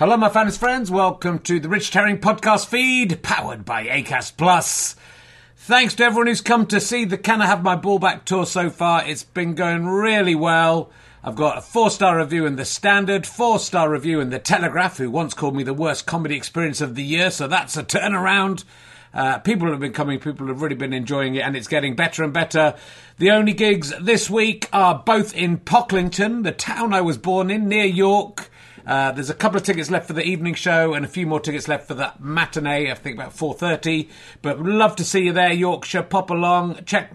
Hello, my fans friends. Welcome to the Richard Herring podcast feed, powered by Acast Plus. Thanks to everyone who's come to see the Can I Have My Ball Back tour so far. It's been going really well. I've got a 4-star review in The Standard, 4-star review in The Telegraph, who once called me the worst comedy experience of the year, so that's a turnaround. People have been coming, people have really been enjoying it, and it's getting better and better. The only gigs this week are both in Pocklington, the town I was born in, near York. There's a couple of tickets left for the evening show and a few more tickets left for that matinee, I think about 4:30. But would love to see you there, Yorkshire. Pop along. Check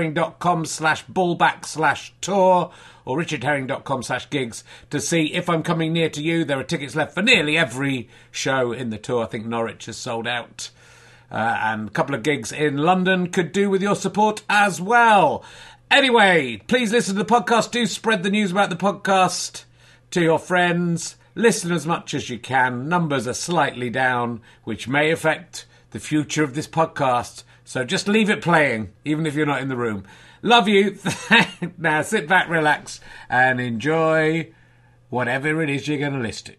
richardherring.com/ballback/tour or richardherring.com/gigs to see if I'm coming near to you. There are tickets left for nearly every show in the tour. I think Norwich has sold out. And a couple of gigs in London could do with your support as well. Anyway, please listen to the podcast. Do spread the news about the podcast to your friends. Listen as much as you can. Numbers are slightly down, which may affect the future of this podcast. So just leave it playing, even if you're not in the room. Love you. Now sit back, relax, and enjoy whatever it is you're going to listen to.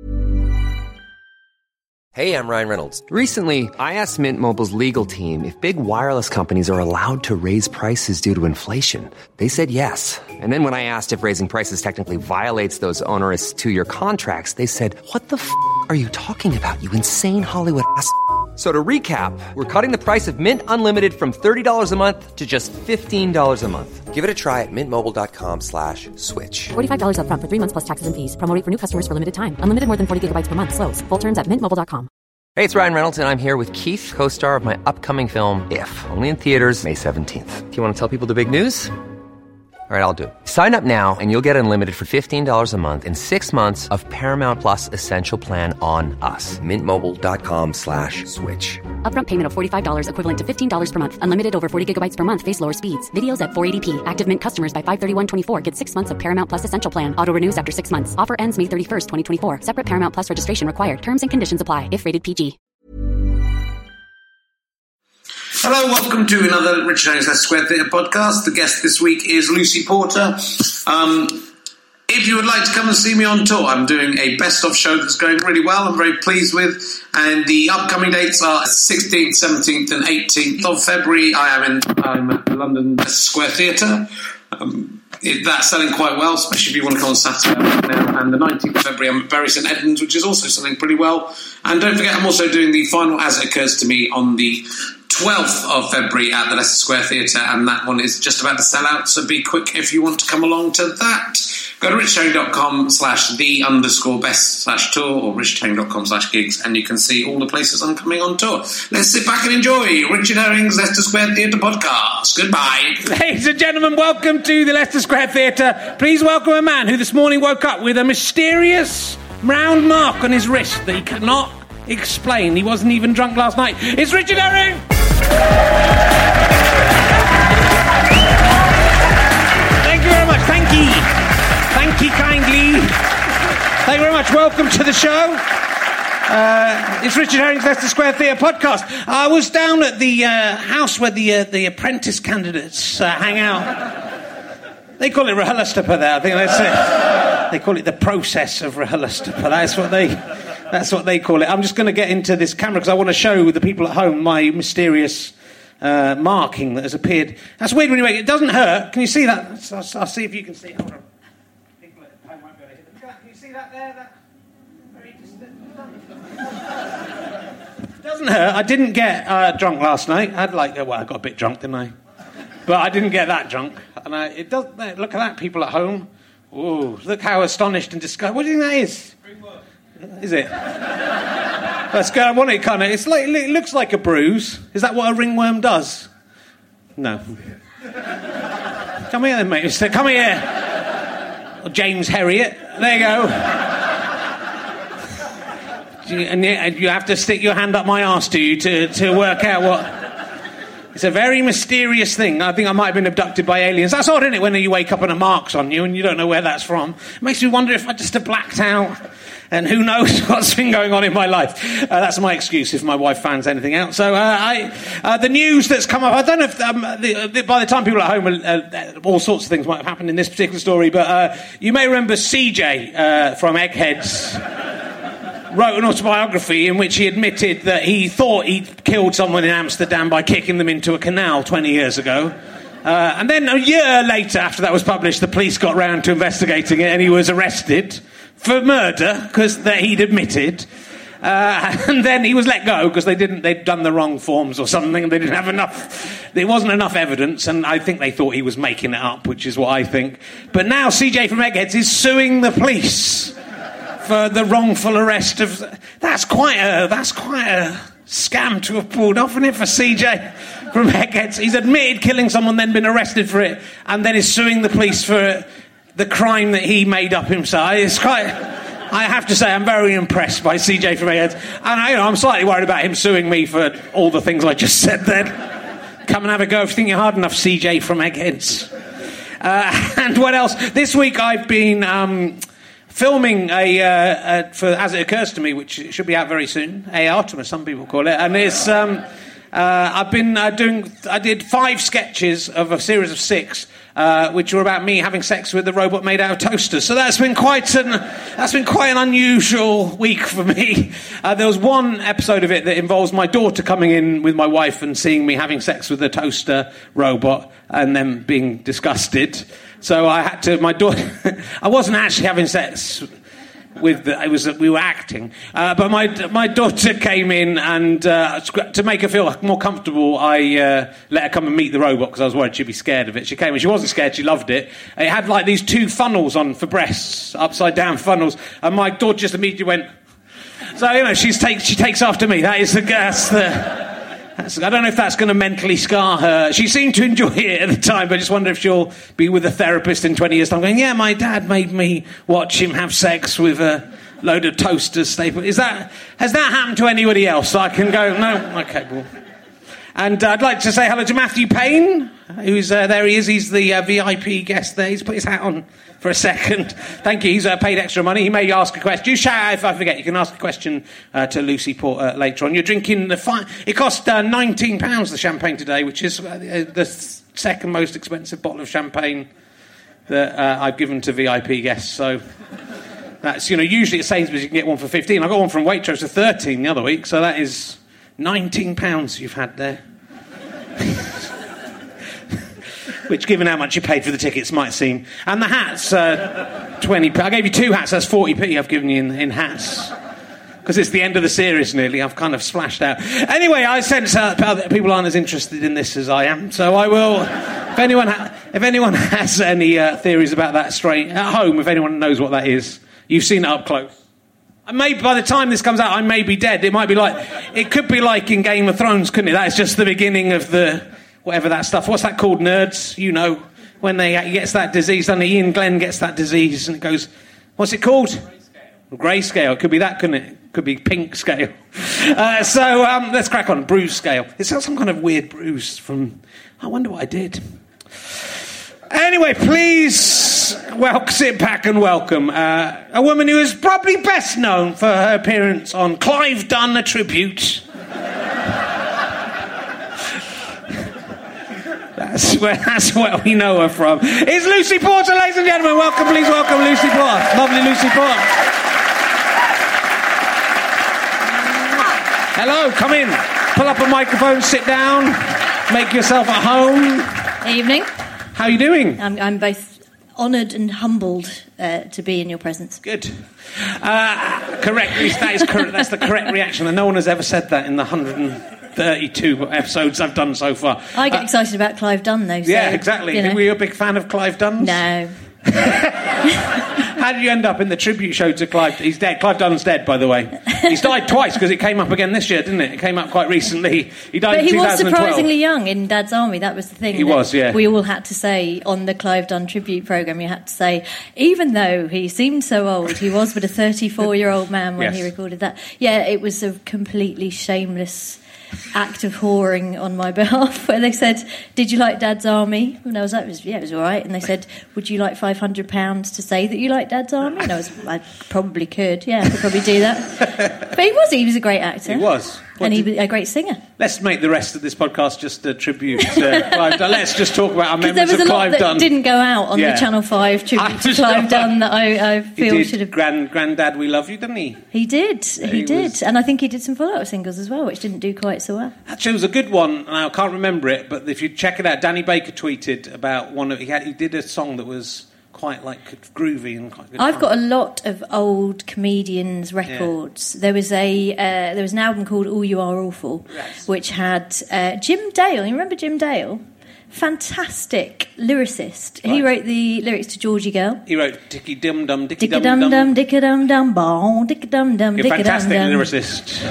Hey, I'm Ryan Reynolds. Recently, I asked Mint Mobile's legal team if big wireless companies are allowed to raise prices due to inflation. They said yes. And then when I asked if raising prices technically violates those onerous 2-year contracts, they said, "What the f*** are you talking about, you insane Hollywood ass?" So to recap, we're cutting the price of Mint Unlimited from $30 a month to just $15 a month. Give it a try at mintmobile.com/switch. $45 up front for 3 months plus taxes and fees. Promo rate for new customers for limited time. Unlimited more than 40 gigabytes per month. Slows full terms at mintmobile.com. Hey, it's Ryan Reynolds, and I'm here with Keith, co-star of my upcoming film, If, only in theaters May 17th. Do you want to tell people the big news? All right, I'll do it. Sign up now and you'll get unlimited for $15 a month and 6 months of Paramount Plus Essential Plan on us. mintmobile.com/switch. Upfront payment of $45 equivalent to $15 per month. Unlimited over 40 gigabytes per month. Face lower speeds. Videos at 480p. Active Mint customers by 531.24 get 6 months of Paramount Plus Essential Plan. Auto renews after 6 months. Offer ends May 31st, 2024. Separate Paramount Plus registration required. Terms and conditions apply if rated PG. Hello, welcome to another Richard Herring's Leicester Square Theatre podcast. The guest this week is Lucy Porter. If you would like to come and see me on tour, I'm doing a best-of show that's going really well, I'm very pleased with, and the upcoming dates are 16th, 17th and 18th of February. I'm at the London Leicester Square Theatre. That's selling quite well, especially if you want to come on Saturday now. And the 19th of February, I'm at Bury St Edmunds, which is also selling pretty well. And don't forget, I'm also doing the final As It Occurs to Me on the 12th of February at the Leicester Square Theatre, and that one is just about to sell out, so be quick if you want to come along to that. Go to richardherring.com/the_best/tour or richardherring.com/gigs, and you can see all the places I'm coming on tour. Let's sit back and enjoy Richard Herring's Leicester Square Theatre podcast. Goodbye. Ladies and gentlemen, welcome to the Leicester Square Theatre. Please welcome a man who this morning woke up with a mysterious round mark on his wrist that he cannot explain. He wasn't even drunk last night. It's Richard Herring! Thank you very much. Thank you. Thank you kindly. Thank you very much. Welcome to the show. It's Richard Herring's Leicester Square Theatre podcast. I was down at the house where the apprentice candidates hang out. They call it RHLSTP there. I think that's it. They call it the process of RHLSTP. That's what they call it. I'm just going to get into this camera because I want to show the people at home my mysterious marking that has appeared. That's weird when you make it. It doesn't hurt. Can you see that? I'll see if you can see it. Hold on. People at home won't be able to hit it. Can you see that there? That very distant. It doesn't hurt. I didn't get drunk last night. I got a bit drunk, didn't I? But I didn't get that drunk. And it does. Look at that, people at home. Ooh, look how astonished and disgusted. What do you think that is? Is it? That's good. I want it kind of. It looks like a bruise. Is that what a ringworm does? No. Come here, then, mate. Come here. Or James Herriot. There you go. And you have to stick your hand up my arse, do you, to work out what. It's a very mysterious thing. I think I might have been abducted by aliens. That's odd, isn't it, when you wake up and a mark's on you and you don't know where that's from. It makes me wonder if I just have blacked out. And who knows what's been going on in my life. That's my excuse if my wife finds anything out. So the news that's come up, I don't know if by the time people at home, all sorts of things might have happened in this particular story, but you may remember CJ from Eggheads. wrote an autobiography in which he admitted that he thought he'd killed someone in Amsterdam by kicking them into a canal 20 years ago. And then a year later, after that was published, the police got round to investigating it and he was arrested for murder, because that he'd admitted. And then he was let go because they'd done the wrong forms or something, and they didn't have enough. There wasn't enough evidence, and I think they thought he was making it up, which is what I think. But now CJ from Eggheads is suing the police for the wrongful arrest of. That's quite a scam to have pulled off, isn't it, for CJ from Eggheads? He's admitted killing someone, then been arrested for it, and then is suing the police for the crime that he made up himself. It's quite. I have to say, I'm very impressed by CJ from Eggheads. And I'm slightly worried about him suing me for all the things I just said then. Come and have a go if you think you're hard enough, CJ from Eggheads. And what else? This week I've been filming for As It Occurs to Me, which should be out very soon. Artemis, some people call it. And it's... I did 5 sketches of a series of 6, which were about me having sex with a robot made out of toasters. So that's been quite an unusual week for me. There was one episode of it that involves my daughter coming in with my wife and seeing me having sex with a toaster robot and then being disgusted. So I had to. My daughter. I wasn't actually having sex. We were acting, but my daughter came in, and to make her feel more comfortable, I let her come and meet the robot because I was worried she'd be scared of it. She came and she wasn't scared; she loved it. It had like these 2 funnels on for breasts, upside down funnels, and my daughter just immediately went. So she takes after me. That's I don't know if that's going to mentally scar her. She seemed to enjoy it at the time, but I just wonder if she'll be with a therapist in 20 years' time going, yeah, my dad made me watch him have sex with a load of toasters stapled. Has that happened to anybody else? I can go, no? Okay, well. And I'd like to say hello to Matthew Payne, who's there he is. He's the VIP guest there. He's put his hat on for a second. Thank you. He's paid extra money. He may ask a question. You shout out if I forget. You can ask a question to Lucy Porter later on. You're drinking it cost £19, the champagne today, which is the second most expensive bottle of champagne that I've given to VIP guests. So that's, usually at Sainsbury's you can get one for 15. I got one from Waitrose for 13 the other week. So that is £19 you've had there. Which, given how much you paid for the tickets, might seem. And the hats, 20p. I gave you 2 hats, that's 40p I've given you in hats. Because it's the end of the series nearly, I've kind of splashed out. Anyway, I sense people aren't as interested in this as I am, so I will... If anyone has any theories about that straight at home, if anyone knows what that is, you've seen it up close. By the time this comes out, I may be dead. It could be like in Game of Thrones, couldn't it? That is just the beginning of the... Whatever that stuff. What's that called, nerds? When he gets that disease, then Ian Glenn gets that disease and it goes... What's it called? Grayscale. It could be that, couldn't it? It could be pink scale. Let's crack on. Bruise scale. It's some kind of weird bruise from... I wonder what I did. Anyway, please sit back and welcome a woman who is probably best known for her appearance on Clive Dunn, A Tribute. That's where we know her from. It's Lucy Porter, ladies and gentlemen. Please welcome Lucy Porter. Lovely Lucy Porter. Hello, come in. Pull up a microphone, sit down, make yourself at home. Evening. How are you doing? I'm both honoured and humbled to be in your presence. Good. Correct. That is correct. That's the correct reaction, and no one has ever said that in the 132 episodes I've done so far. I get excited about Clive Dunn, though. So, yeah, exactly. Were you a big fan of Clive Dunn's? No. How did you end up in the tribute show to Clive? He's dead. Clive Dunn's dead, by the way. He's died twice because it came up again this year, didn't it? It came up quite recently. He died in 2012. But he was surprisingly young in Dad's Army. That was the thing. He was, yeah. We all had to say on the Clive Dunn tribute programme, you had to say, even though he seemed so old, he was but a 34-year-old man when he recorded that. Yeah, it was a completely shameless act of whoring on my behalf, where they said, did you like Dad's Army? And I was like, it was all right. And they said, would you like £500 to say that you like Dad's Army? And I probably could, I could probably do that. But he was a great actor. He was. And he was a great singer. Let's make the rest of this podcast just a tribute to Clive Dunn. Let's just talk about our memories of Clive Dunn. There was a lot that didn't go out on the Channel 5 tribute to Clive Dunn that I feel should have... Grandad, We Love You, didn't he? He did. And I think he did some follow-up singles as well, which didn't do quite so well. Actually, it was a good one, and I can't remember it, but if you check it out, Danny Baker tweeted about one of... He did a song that was... quite groovy and quite good. I've got a lot of old comedians' records. Yeah. There was an album called All You Are Awful, which had Jim Dale. You remember Jim Dale? Fantastic lyricist. Right. He wrote the lyrics to Georgie Girl. He wrote Dicky Dum Dum, Dicky Dum Dum, Dicky Dum Dum, Bon, Dicky Dum Dum, Dicky Dum Dum. Fantastic lyricist.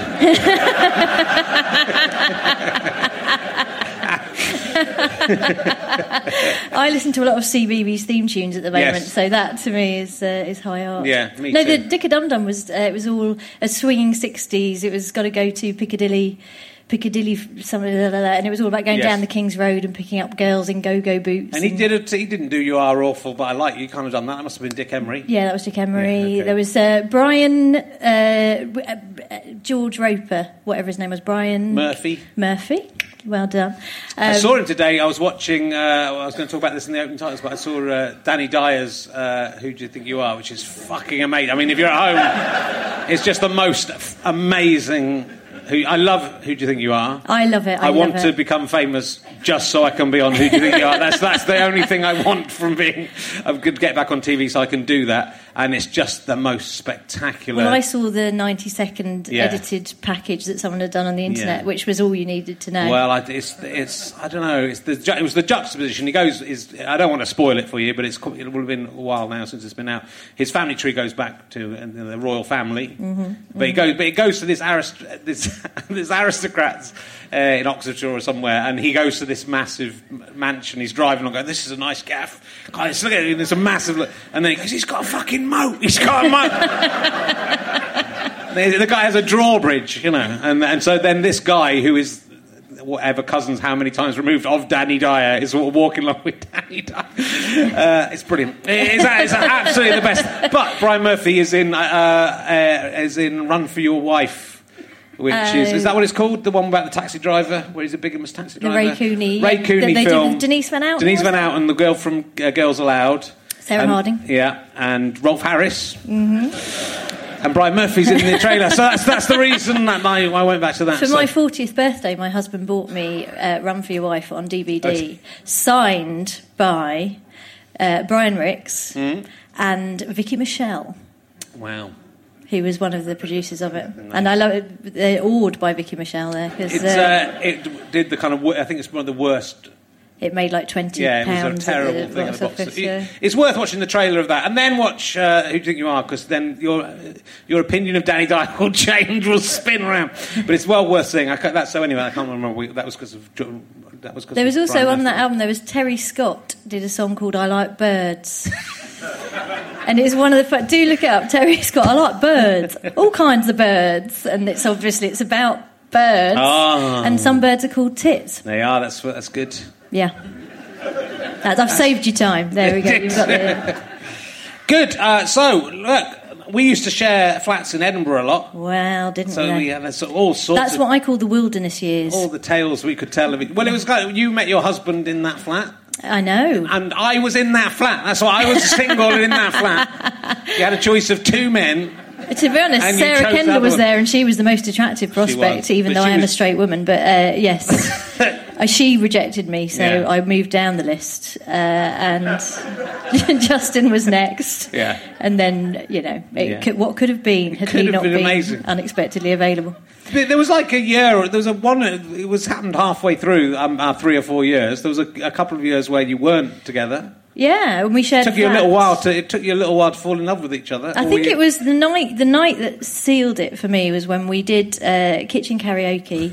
I listen to a lot of CBeebies theme tunes at the moment, so that to me is high art. Yeah, me too. No, the Dicky Dum Dum was all a swinging 60s. It was got to go to Piccadilly, something like that, and it was all about going down the King's Road and picking up girls in go-go boots. And he didn't do You Are Awful, but I like you kind of done that. That must have been Dick Emery. Yeah, that was Dick Emery. Yeah, okay. There was Brian George Roper, whatever his name was, Brian Murphy. Well done. I saw him today. I was watching... I was going to talk about this in the opening titles, but I saw Danny Dyer's Who Do You Think You Are, which is fucking amazing. I mean, if you're at home, it's just the most amazing... I love Who Do You Think You Are. I love it. I want to become famous just so I can be on Who Do You Think You Are. That's the only thing I want from being... I could get back on TV so I can do that. And it's just the most spectacular... Well, I saw the 90-second edited package that someone had done on the internet, which was all you needed to know. Well, it's I don't know. It was the juxtaposition. He goes... I don't want to spoil it for you, but it will have been a while now since it's been out. His family tree goes back to the royal family. But it goes to this aristocrats in Oxfordshire or somewhere, and he goes to this massive mansion. He's driving along, going, "This is a nice gaff. Guys, look at it. There's a massive..." And then he's got a fucking moat. He's got a moat. The guy has a drawbridge, and so then this guy who is whatever cousins how many times removed of Danny Dyer is walking along with Danny Dyer. It's brilliant. It's absolutely the best. But Brian Murphy is in Run for Your Wife. Which is that what it's called? The one about the taxi driver, where he's a bigamous taxi driver? The Ray Cooney. Ray Cooney they film. Did Denise Van Outen. Denise Van Outen and the girl from Girls Aloud. Sarah Harding. Yeah, and Rolf Harris. Mm-hmm. And Brian Murphy's in the trailer. So that's the reason that I went back to that. For my 40th birthday, my husband bought me Run for Your Wife on DVD, signed by Brian Ricks and Vicky Michelle. Wow. Who was one of the producers of it. Nice. And I love it. They're awed by Vicky Michelle there. It did the kind of... I think it's one of the worst... It made like £20. Yeah, it was a terrible thing at the box office. It's worth watching the trailer of that. And then watch Who Do You Think You Are, because then your opinion of Danny Dyer will change, will spin around. But it's well worth seeing. Anyway, I can't remember. That was because of... There was also on that album, there was Terry Scott did a song called I Like Birds. And it's one of the... Do look it up, Terry Scott. I like birds. All kinds of birds. And it's about birds. Oh. And some birds are called tits. They are. That's good. Yeah. I've saved you time. There we go. You've got the... Good. So, look, we used to share flats in Edinburgh a lot. Well, didn't we? So we had all sorts That's what I call the wilderness years. All the tales we could tell of it. Well, it was like you met your husband in that flat. I know. And I was in that flat. That's why I was single in that flat. You had a choice of two men. To be honest, Sarah Kendall was there, and she was the most attractive prospect, even though I am a straight woman. But yes, she rejected me, so I moved down the list, and Justin was next. Yeah, and then what could have been had he not been amazing. Unexpectedly available. There was like a year. There was it was happened halfway through our 3 or 4 years. There was a couple of years where you weren't together. Yeah, and we shared. It took you a little while to fall in love with each other. I think it was the night that sealed it for me was when we did kitchen karaoke,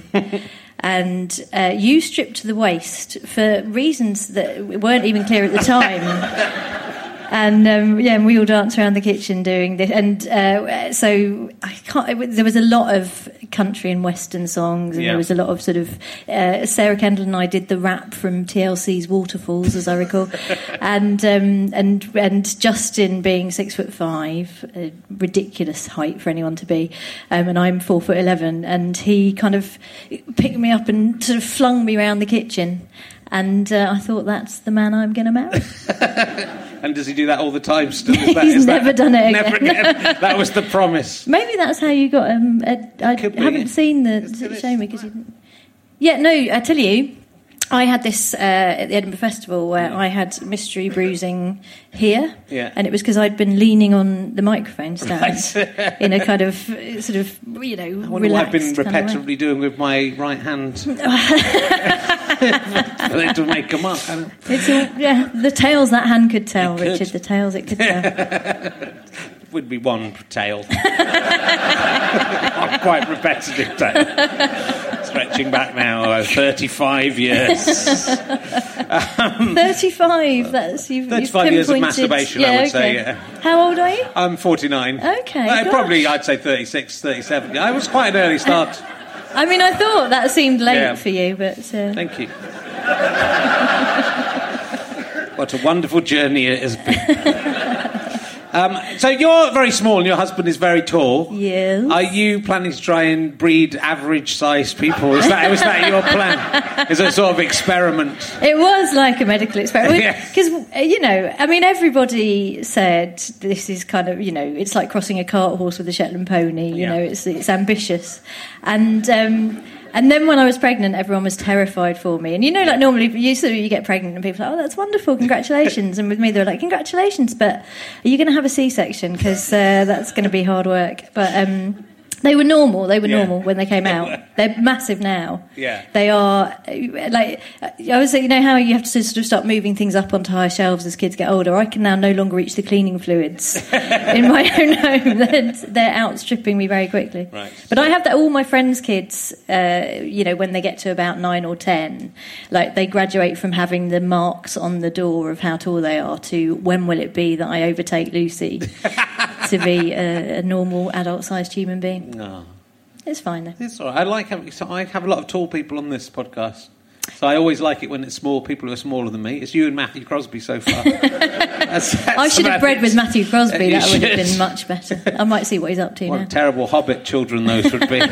and you stripped to the waist for reasons that weren't even clear at the time. And we all danced around the kitchen doing this, and so I can't. There was a lot of country and western songs, and there was a lot of sort of Sarah Kendall and I did the rap from TLC's Waterfalls, as I recall, and Justin being 6'5", a ridiculous height for anyone to be, and I'm 4'11", and he kind of picked me up and sort of flung me around the kitchen. And I thought, that's the man I'm going to marry. And does he do that all the time still? He's never done it again. Never again. That was the promise. Maybe that's how you got I haven't seen the show me because you didn't. Yeah, no, I tell you, I had this at the Edinburgh Festival where I had mystery bruising here, and it was because I'd been leaning on the microphone stand in a kind of sort of, you know, I wonder what I've been repetitively doing with my right hand for them to make them up. It's the tales that hand could tell, Richard. The tales it could tell. Would be one tale. Not quite repetitive tale. Stretching back now, 35 years. 35, that's... You've 35 years of masturbation, I would say, yeah. How old are you? I'm 49. Okay, probably, I'd say 36, 37. I was quite an early start. I mean, I thought that seemed late for you, but... Thank you. What a wonderful journey it has been. So you're very small and your husband is very tall. Yes. Are you planning to try and breed average-sized people? Was that your plan? Is it a sort of experiment? It was like a medical experiment. Because, you know, I mean, everybody said this is kind of, you know, it's like crossing a cart horse with a Shetland pony. You know, it's ambitious. And then when I was pregnant, everyone was terrified for me. And you know, like normally you get pregnant and people are like, oh, that's wonderful, congratulations. And with me, they were like, congratulations, but are you going to have a C-section? Because that's going to be hard work. But they were normal. They were normal when they came out. They're massive now. Yeah. They are, like, I was saying, you know how you have to sort of start moving things up onto higher shelves as kids get older? I can now no longer reach the cleaning fluids in my own home. They're outstripping me very quickly. Right. But I have that all my friends' kids, you know, when they get to about 9 or 10, like they graduate from having the marks on the door of how tall they are to when will it be that I overtake Lucy to be a normal adult-sized human being. No. It's fine though. It's all right. I have a lot of tall people on this podcast. So I always like it when it's small people who are smaller than me. It's you and Matthew Crosby so far. I should have bred with Matthew Crosby. That would have been much better. I might see what he's up to now. What terrible Hobbit children those would be.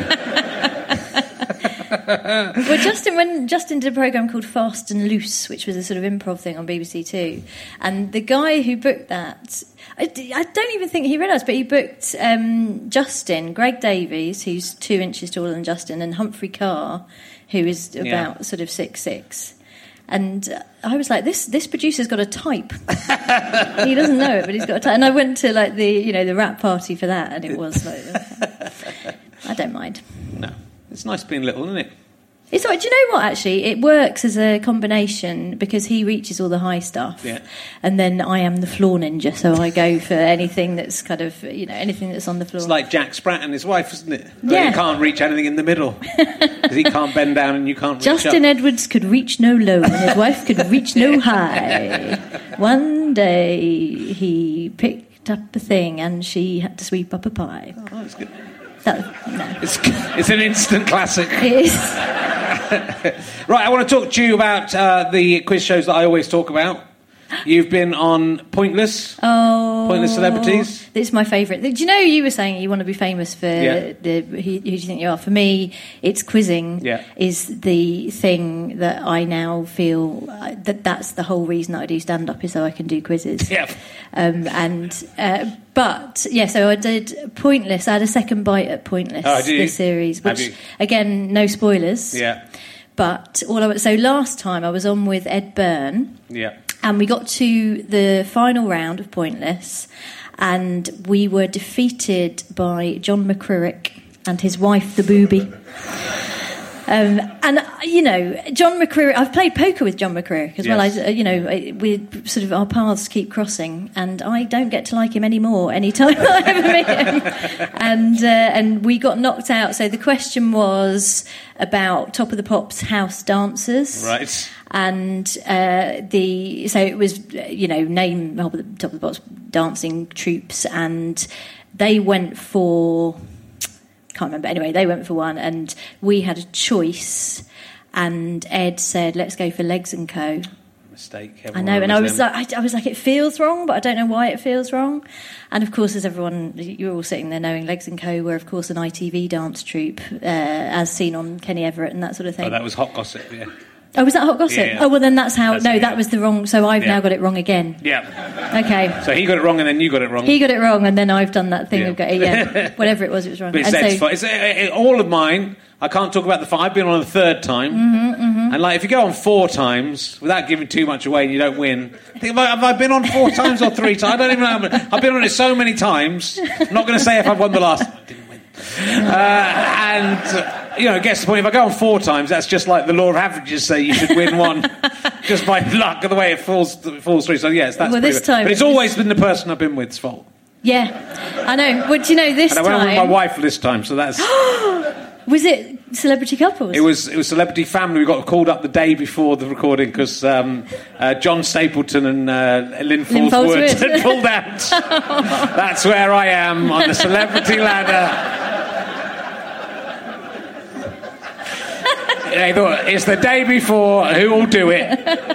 Well, when Justin did a programme called Fast and Loose, which was a sort of improv thing on BBC Two, and the guy who booked that, I don't even think he realised, but he booked Justin, Greg Davies, who's 2 inches taller than Justin, and Humphrey Carr, who is about sort of 6'6". And I was like, this producer's got a type. He doesn't know it, but he's got a type. And I went to like the rap party for that, and it was like, okay. I don't mind. No, it's nice being little, isn't it? It's all right. Do you know what, actually? It works as a combination because he reaches all the high stuff. Yeah. And then I am the floor ninja, so I go for anything that's kind of, you know, anything that's on the floor. It's like Jack Spratt and his wife, isn't it? Yeah. He can't reach anything in the middle. Because he can't bend down and you can't reach Justin up. Edwards could reach no low and his wife could reach no high. One day he picked up a thing and she had to sweep up a pie. Oh, that's good. No. It's an instant classic. It is. Right, I want to talk to you about the quiz shows that I always talk about. You've been on Pointless. Oh, Pointless Celebrities. It's my favourite. Do you know you were saying you want to be famous for who do you think you are? For me, it's quizzing is the thing that I now feel that's the whole reason that I do stand-up is so I can do quizzes. Yeah. But, yeah, so I did Pointless. I had a second bite at Pointless, the series, which, again, no spoilers. Yeah. But so last time I was on with Ed Byrne. Yeah. And we got to the final round of Pointless, and we were defeated by John McCririck and his wife, the Booby. And, you know, John McCririck, I've played poker with John McCririck as well. We sort of, our paths keep crossing, and I don't get to like him anymore any time I ever meet him. And we got knocked out. So the question was about Top of the Pops house dancers. Right. And so it was, you know, name Top of the Pops dancing troops, and they went for... can't remember. Anyway, they went for one, and we had a choice. And Ed said, "Let's go for Legs and Co." Mistake. I know, and I was like, it feels wrong, but I don't know why it feels wrong. And of course, as everyone, you're all sitting there knowing Legs and Co. were, of course, an ITV dance troupe, as seen on Kenny Everett and that sort of thing. Oh, that was Hot Gossip, yeah. Oh, was that Hot Gossip? Yeah. Oh, well, then that's how... that was the wrong... So I've now got it wrong again. Yeah. Okay. So he got it wrong and then you got it wrong. He got it wrong and then I've done that thing of... whatever it was wrong. But it's all of mine. I can't talk about the 5. I've been on the 3rd time. And, like, if you go on 4 times, without giving too much away and you don't win... Have I been on 4 times or 3 times? I don't even know. I've been on it so many times. I'm not going to say if I've won the last... I didn't win. Gets the point. If I go on 4 times, that's just like the law of averages say you should win one just by luck of the way it falls through. So yes, that's this time. But it's always been the person I've been with's fault. Yeah, I know. Well, do you know this time? And I went on with my wife this time, so that's. Was it celebrity couples? It was celebrity family. We got called up the day before the recording because John Stapleton and Lynn Fallswood had pulled out. That's where I am on the celebrity ladder. They thought, it's the day before, who will do it?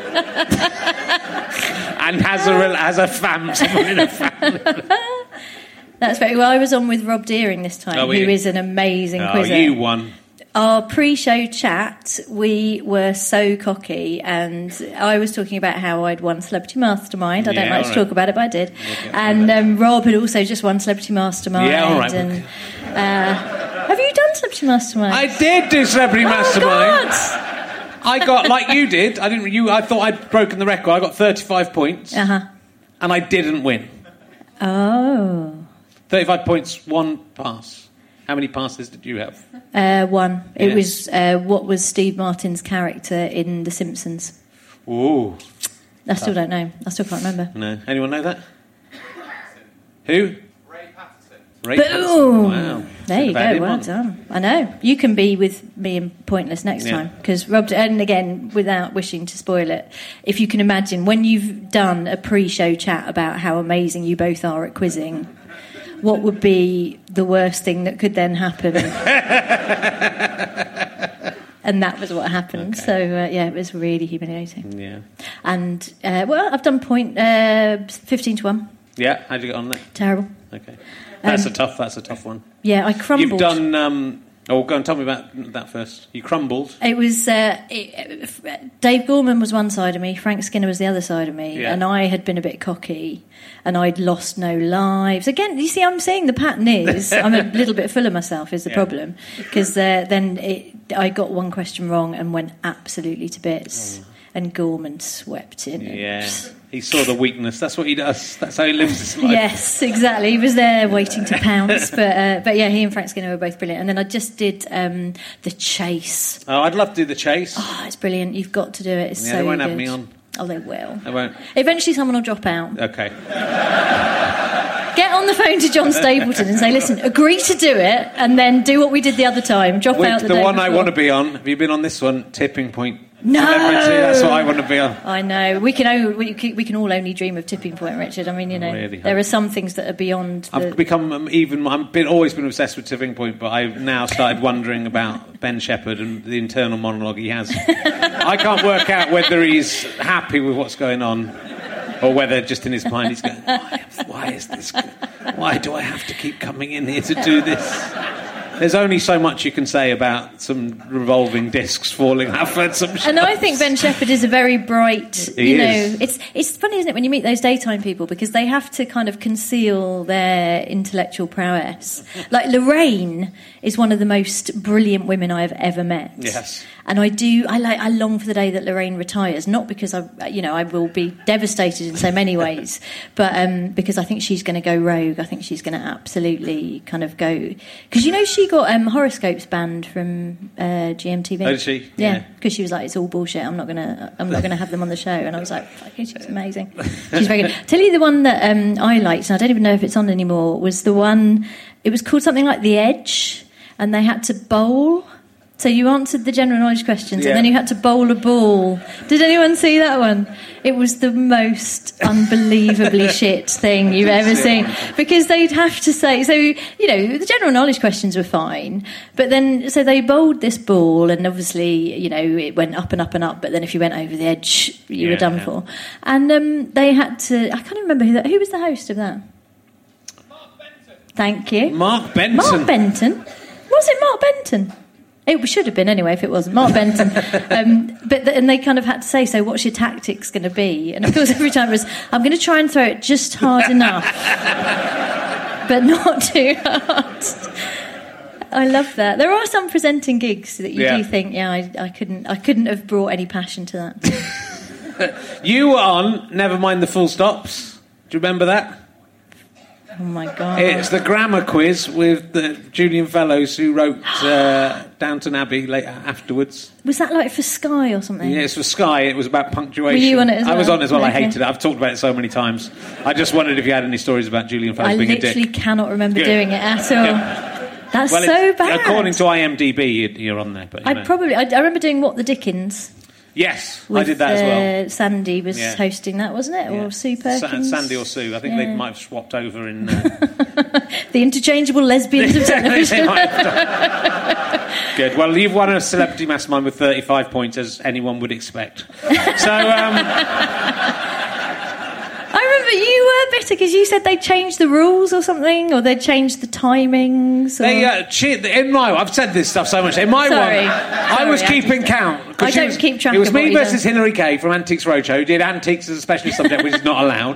And has a someone in a family. That's very well. I was on with Rob Deering this time, who is an amazing quizzer. You won. Our pre-show chat, we were so cocky, and I was talking about how I'd won Celebrity Mastermind. I don't like to talk about it, but I did. Okay. And Rob had also just won Celebrity Mastermind. Yeah, all right. And, have you done Celebrity Mastermind? I did do Celebrity Mastermind. God. I got, like you did, I thought I'd broken the record. I got 35 points. And I didn't win. Oh. 35 points, 1 pass. How many passes did you have? 1. It was what was Steve Martin's character in The Simpsons. Ooh. I still don't know. I still can't remember. No. Anyone know that? Who? Ray Boom! Wow. There you go, well done. I know. You can be with me in Pointless next time. Because Rob, and again, without wishing to spoil it, if you can imagine, when you've done a pre-show chat about how amazing you both are at quizzing, what would be the worst thing that could then happen? And that was what happened. Okay. So, it was really humiliating. Yeah. And, I've done 15 to 1. Yeah, how'd you get on there? Terrible. Okay. That's a tough one. Yeah, I crumbled. You've done... go and tell me about that first. You crumbled. It was... Dave Gorman was one side of me, Frank Skinner was the other side of me, and I had been a bit cocky, and I'd lost no lives. Again, you see, I'm saying the pattern is I'm a little bit full of myself is the problem, because I got one question wrong and went absolutely to bits, and Gorman swept in. Yeah. He saw the weakness. That's what he does. That's how he lives his life. Yes, exactly. He was there waiting to pounce. But he and Frank Skinner were both brilliant. And then I just did The Chase. Oh, I'd love to do The Chase. Oh, it's brilliant. You've got to do it. It's so good. They won't have me on. Oh, they will. They won't. Eventually someone will drop out. Okay. Get on the phone to John Stapleton and say, listen, agree to do it and then do what we did the other time. Drop out the day one before. I want to be on. Have you been on this one? Tipping Point. No, that's what I want to be on. I know. We can all only dream of Tipping Point, Richard. I mean, really there are some things that are beyond. I've become always been obsessed with Tipping Point, but I've now started wondering about Ben Shepherd and the internal monologue he has. I can't work out whether he's happy with what's going on, or whether just in his mind he's going, "Why is this? Why do I have to keep coming in here to do this?" There's only so much you can say about some revolving discs falling. I've heard some shots. And I think Ben Shepherd is a very bright, He is. It's funny, isn't it, when you meet those daytime people, because they have to kind of conceal their intellectual prowess. Like Lorraine is one of the most brilliant women I have ever met. Yes. And I long for the day that Lorraine retires, not because I will be devastated in so many ways, but because I think she's going to go rogue. I think she's going to absolutely kind of go, because she got horoscopes banned from GMTV. Oh, did she? Yeah, because she was like, it's all bullshit. I'm not gonna have them on the show. And I was like, fucking, she's amazing. She's very good. Tell you the one that I liked, and I don't even know if it's on anymore. Was the one? It was called something like The Edge, and they had to bowl. So you answered the general knowledge questions, and then you had to bowl a ball. Did anyone see that one? It was the most unbelievably shit thing you've ever seen. Because they'd have to say... So, the general knowledge questions were fine, but then... So they bowled this ball, and obviously, it went up and up and up, but then if you went over the edge, you were done for. And they had to... I can't remember who was the host of that. Mark Benton. Thank you. Mark Benton. Mark Benton? Was it Mark Benton? It should have been anyway if it wasn't Mark Benton. And they kind of had to say, so what's your tactics going to be? And of course every time it was, I'm going to try and throw it just hard enough, but not too hard. I love that. There are some presenting gigs that you do think, I couldn't have brought any passion to that. You were on Never Mind the Full Stops. Do you remember that? Oh my God. It's the grammar quiz with Julian Fellows, who wrote Downton Abbey later afterwards. Was that like for Sky or something? Yeah, it's for Sky. It was about punctuation. Were you on it as well? I was on it as well. Okay. I hated it. I've talked about it so many times. I just wondered if you had any stories about Julian Fellows being a dick. I literally cannot remember doing it at all. Yeah. That's so bad. According to IMDb, you're on there. But I remember doing What the Dickens. Yes, I did that as well. Sandy was hosting that, wasn't it? Or Sue Perkins? Sandy or Sue. I think they might have swapped over in... the interchangeable lesbians of television. Good. Well, you've won a Celebrity Mastermind with 35 points, as anyone would expect. So... I remember you were better because you said they changed the rules or something, or they changed the timings. Or... I've said this stuff so much. In my one, I was keeping count. I don't keep track. It was me versus Hilary Kay from Antiques Roadshow, who did antiques as a specialist subject, which is not allowed.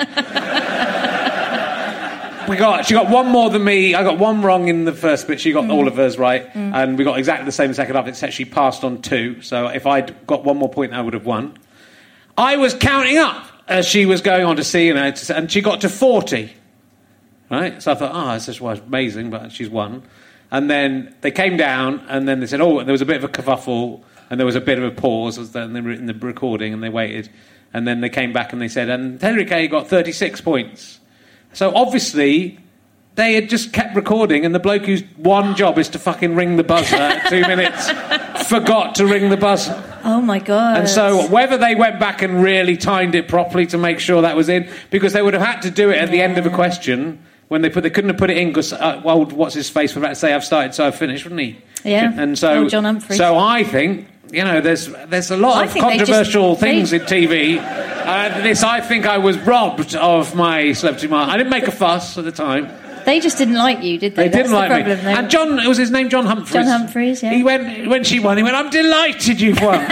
She got one more than me. I got one wrong in the first bit. She got all of hers right, and we got exactly the same in the second half. Except she passed on 2. So if I'd got one more point, I would have won. I was counting up as she was going on to see, and she got to 40. Right? So I thought, this was amazing, but she's won. And then they came down, and then they said, there was a bit of a kerfuffle, and there was a bit of a pause in the recording, and they waited. And then they came back and they said, and Hilary Kay got 36 points. So obviously, they had just kept recording, and the bloke whose one job is to fucking ring the buzzer at 2 minutes forgot to ring the buzzer. Oh my God. And so whether they went back and really timed it properly to make sure that was in, because they would have had to do it at the end of a question when they couldn't have put it in because what's his face was about to say I've started so I've finished, wouldn't he? Yeah. And so John Humphrys. So I think there's a lot of controversial things in TV. I think I was robbed of my celebrity mark. I didn't make a fuss at the time. They just didn't like you, did they? They didn't like me. Though. And John, it was his name, John Humphrys. John Humphrys, yeah. He went, when she won, he went, I'm delighted you've won.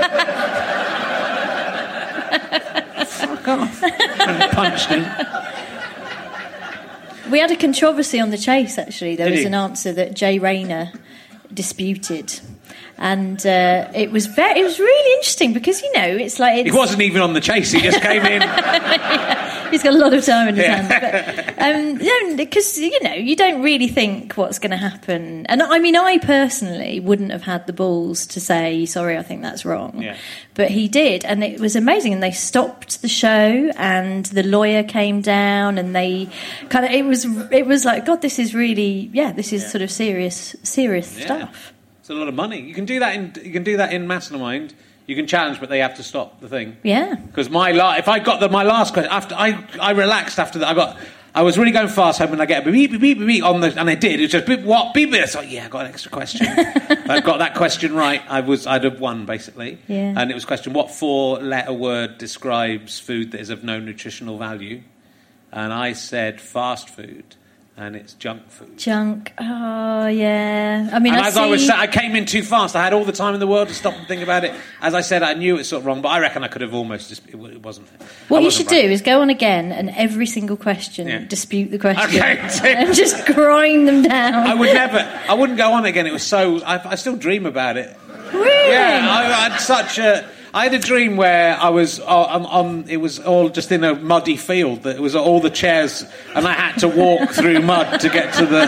Fuck off. And punched him. We had a controversy on The Chase, actually. There was an answer that Jay Rayner disputed. And it was really interesting because, it's like... He wasn't even on The Chase, he just came in. He's got a lot of time in his hands. But, because, you don't really think what's going to happen. And, I personally wouldn't have had the balls to say, sorry, I think that's wrong. Yeah. But he did, and it was amazing. And they stopped the show, and the lawyer came down, and they kind of... It was like, God, this is really... this is sort of serious stuff. It's a lot of money. You can do that in Mastermind. You can challenge, but they have to stop the thing. Yeah. Because if I got my last question after I relaxed after that. I was really going fast, hoping I get a beep beep beep beep on the, and I did. It was just beep what beep beep. So I got an extra question. I got that question right. I'd have won basically. Yeah. And it was question: what 4-letter word describes food that is of no nutritional value? And I said fast food. And it's junk food. Junk. Oh, yeah. I came in too fast. I had all the time in the world to stop and think about it. As I said, I knew it was sort of wrong, but I reckon I could have almost just... It wasn't... What you should do is go on again and every single question dispute the question. Okay. And just grind them down. I wouldn't go on again. It was so... I still dream about it. Really? Yeah, I had such a... I had a dream where I was it was all just in a muddy field. It was all the chairs, and I had to walk through mud to get to the...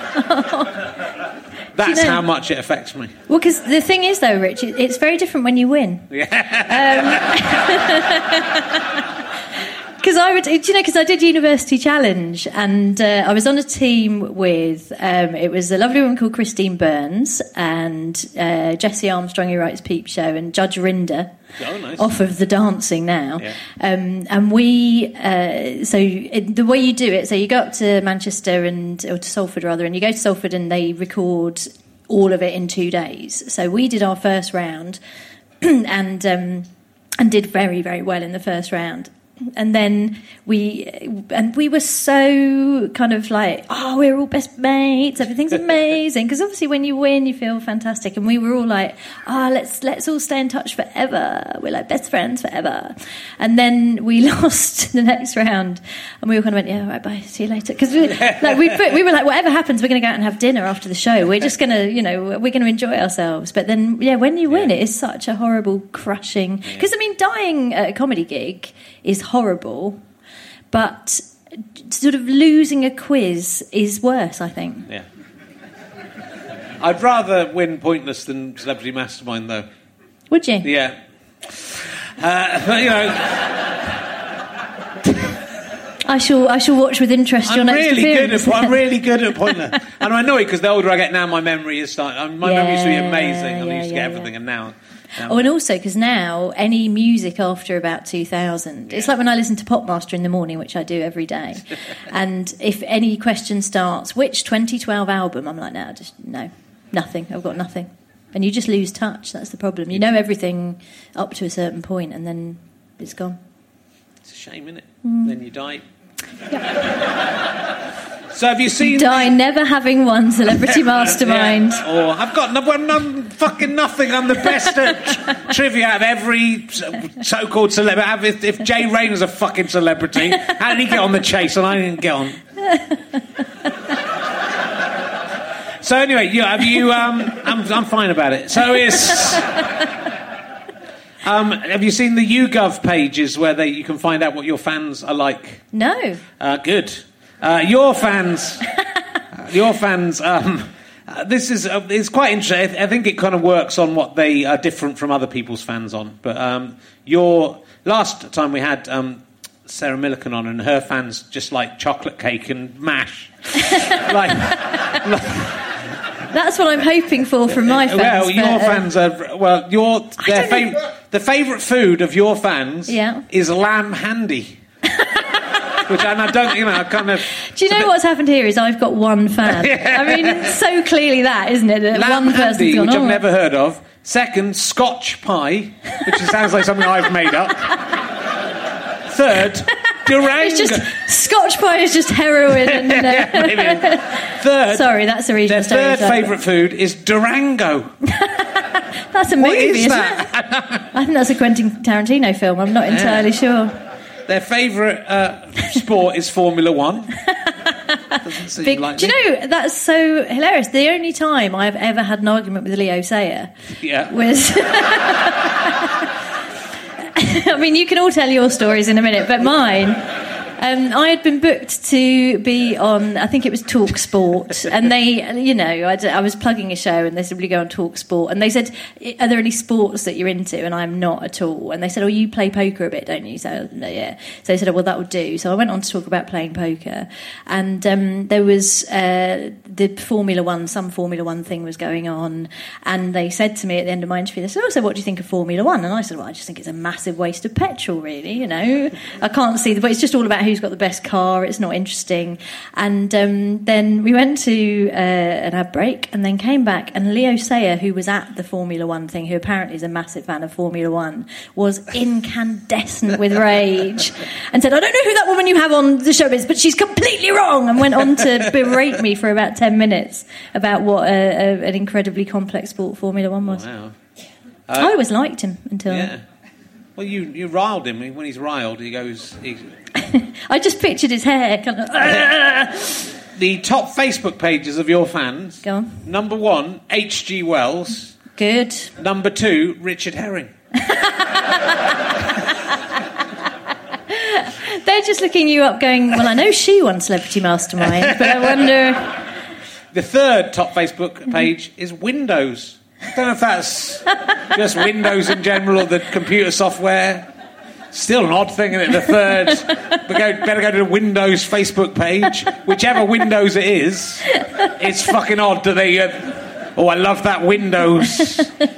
That's how much it affects me. Well, because the thing is, though, Rich, it's very different when you win. Yeah. Because because I did University Challenge, and I was on a team with it was a lovely woman called Christine Burns and Jessie Armstrong, who writes Peep Show, and Judge Rinder. Oh, nice. Off of the dancing now. Yeah. And we, the way you do it, so you go up to Manchester or to Salford rather, and you go to Salford and they record all of it in 2 days. So we did our first round and did very, very well in the first round. And then we were so kind of like, oh, we're all best mates, everything's amazing, because obviously when you win you feel fantastic, and we were all like, let's all stay in touch forever, we're like best friends forever. And then we lost the next round, and we all kind of went, yeah, right, bye, see you later, because we were like, whatever happens, we're going to go out and have dinner after the show, we're just going to, we're going to enjoy ourselves. But then when you win, it is such a horrible crushing, because I mean, dying at a comedy gig is horrible, but sort of losing a quiz is worse, I think. Yeah. I'd rather win Pointless than Celebrity Mastermind, though. Would you? Yeah. But, I shall watch with interest your next appearance. I'm really good at Pointless. And I'm annoyed because the older I get now, my memory is starting. My memory used to be amazing. I used to get everything, and now... and also because now any music after about 2000, it's like when I listen to Popmaster in the morning, which I do every day, and if any question starts, which 2012 album, I'm like, no, nothing, I've got nothing. And you just lose touch, that's the problem. You know everything up to a certain point, and then it's gone. It's a shame, isn't it? Then you die. So have you seen... Die never having won Celebrity Mastermind. Yeah. Or I've got fucking nothing. I'm the best at trivia out of every so-called celebrity. If Jay Rayner's a fucking celebrity, how did he get on the chase and I didn't get on? So anyway, have you... I'm fine about it. So it's... have you seen the YouGov pages where you can find out what your fans are like? No. Good. Your fans. This is it's quite interesting. I think it kind of works on what they are different from other people's fans on. But your last time we had Sarah Millican on, and her fans just like chocolate cake and mash. That's what I'm hoping for from my fans. Well, your fans are... Well, the favourite food of your fans is lamb handy. Which, and I don't, I kind of... Do you know what's happened here is I've got one fan. I mean, it's so clearly that, isn't it? That lamb one person's handy, gone, which I've never heard of. Second, Scotch pie, which sounds like something I've made up. Third, Durango. It's just... Scotch pie is just heroin. And, Third... Sorry, that's a regional stereotype. Their third favourite food is Durango. That's a movie, isn't that? it? I think that's a Quentin Tarantino film. I'm not entirely sure. Their favourite sport is Formula One. Do you know, that's so hilarious. The only time I've ever had an argument with Leo Sayer was... I mean, you can all tell your stories in a minute, but mine... I had been booked to be on, I think it was Talk Sport, and they, I was plugging a show, and they said, will you go on Talk Sport? And they said, are there any sports that you're into? And I'm not at all. And they said, oh, you play poker a bit, don't you? So, yeah. So they said, oh, well, that would do. So I went on to talk about playing poker, and there was the Formula One, some Formula One thing was going on, and they said to me at the end of my interview, they said, oh, so what do you think of Formula One? And I said, well, I just think it's a massive waste of petrol, really, I can't see but it's just all about who's got the best car. It's not interesting. And then we went to an ad break and then came back, and Leo Sayer, who was at the Formula One thing, who apparently is a massive fan of Formula One, was incandescent with rage and said, I don't know who that woman you have on the show is, but she's completely wrong, and went on to berate me for about 10 minutes about what an incredibly complex sport Formula One was. Wow. I always liked him until... Yeah. Well, you riled him. When he's riled, he goes... I just pictured his hair kind of... The top Facebook pages of your fans. Go on. Number 1, H.G. Wells. Good. Number 2, Richard Herring. They're just looking you up going, well, I know she won Celebrity Mastermind, but I wonder... The third top Facebook page is Windows. I don't know if that's just Windows in general or the computer software. Still an odd thing, isn't it? The third, better go to the Windows Facebook page, whichever Windows it is. It's fucking odd that they. I love that Windows.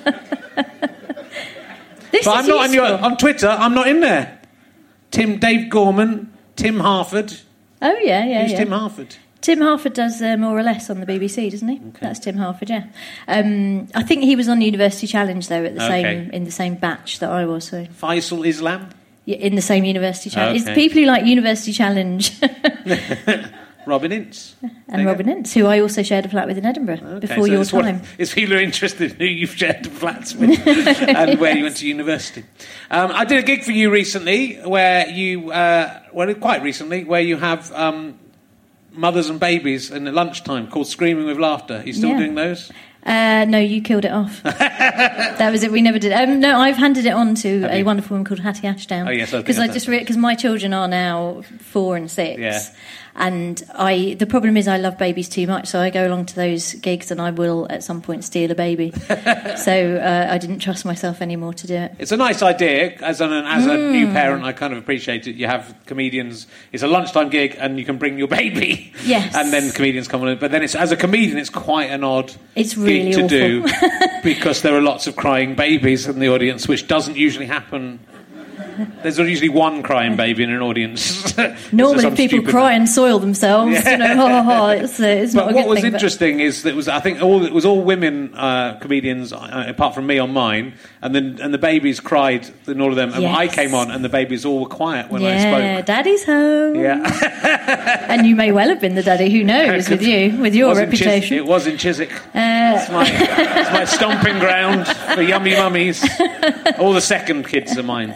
But I'm not on Twitter. I'm not in there. Dave Gorman, Tim Harford. Oh yeah. Who's Tim Harford? Tim Harford does More or Less on the BBC, doesn't he? Okay. That's Tim Harford, yeah. I think he was on University Challenge though in the same batch that I was. So. Faisal Islam. Yeah, in the same University Challenge. It's the people who like University Challenge. Robin Ince. And Robin Ince, who I also shared a flat with in Edinburgh before your time. It's people who are interested in who you've shared the flats with and where you went to university. I did a gig for you recently where you, quite recently, where you have mothers and babies in the lunchtime called Screaming with Laughter. Are you still doing those? No, you killed it off. That was it. We never did. No, I've handed it on to a wonderful woman called Hattie Ashdown. Oh yes, because my children are now 4 and 6. Yeah. And the problem is I love babies too much, so I go along to those gigs and I will at some point steal a baby. So I didn't trust myself anymore to do it. It's a nice idea. As a new parent, I kind of appreciate it. You have comedians. It's a lunchtime gig, and you can bring your baby. Yes. And then comedians come on. But then as a comedian, it's quite an odd really gig to awful. do because there are lots of crying babies in the audience, which doesn't usually happen. There's usually one crying baby in an audience. Normally people cry and soil themselves. Yeah. You know, it's not a good thing. But what was interesting is that it was all women comedians, apart from me on mine, and the babies cried in all of them. And I came on, and the babies all were quiet when I spoke. Yeah, Daddy's home. Yeah. And you may well have been the daddy. Who knows with your reputation? It was in Chiswick. It's my stomping ground for yummy mummies. All the second kids are mine.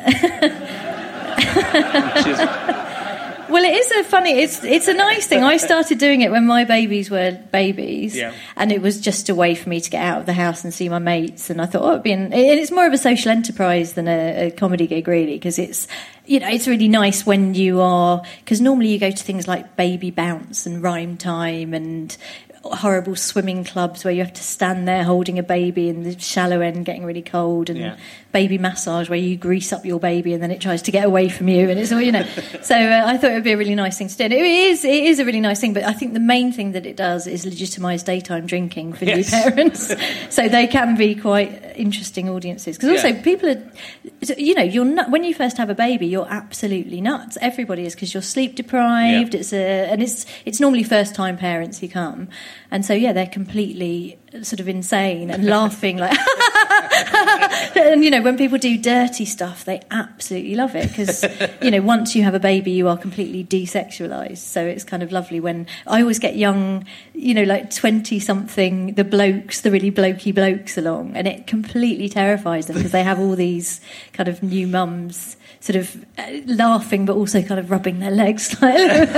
Well, it is it's a nice thing. I started doing it when my babies were babies, and it was just a way for me to get out of the house and see my mates. And I thought, it's more of a social enterprise than a comedy gig, really, because it's really nice when you are, because normally you go to things like Baby Bounce and Rhyme Time and horrible swimming clubs where you have to stand there holding a baby in the shallow end getting really cold, and baby massage where you grease up your baby and then it tries to get away from you, and it's all so I thought it would be a really nice thing to do. And it is a really nice thing, but I think the main thing that it does is legitimise daytime drinking for new parents. So they can be quite interesting audiences, because also people are you're not, when you first have a baby you're absolutely nuts. Everybody is, because you're sleep deprived. It's normally first time parents who come. And so, they're completely sort of insane and laughing like... And, when people do dirty stuff, they absolutely love it because, once you have a baby, you are completely desexualised. So it's kind of lovely when... I always get young, like 20-something, the really blokey blokes along, and it completely terrifies them because they have all these kind of new mums sort of laughing but also kind of rubbing their legs. So,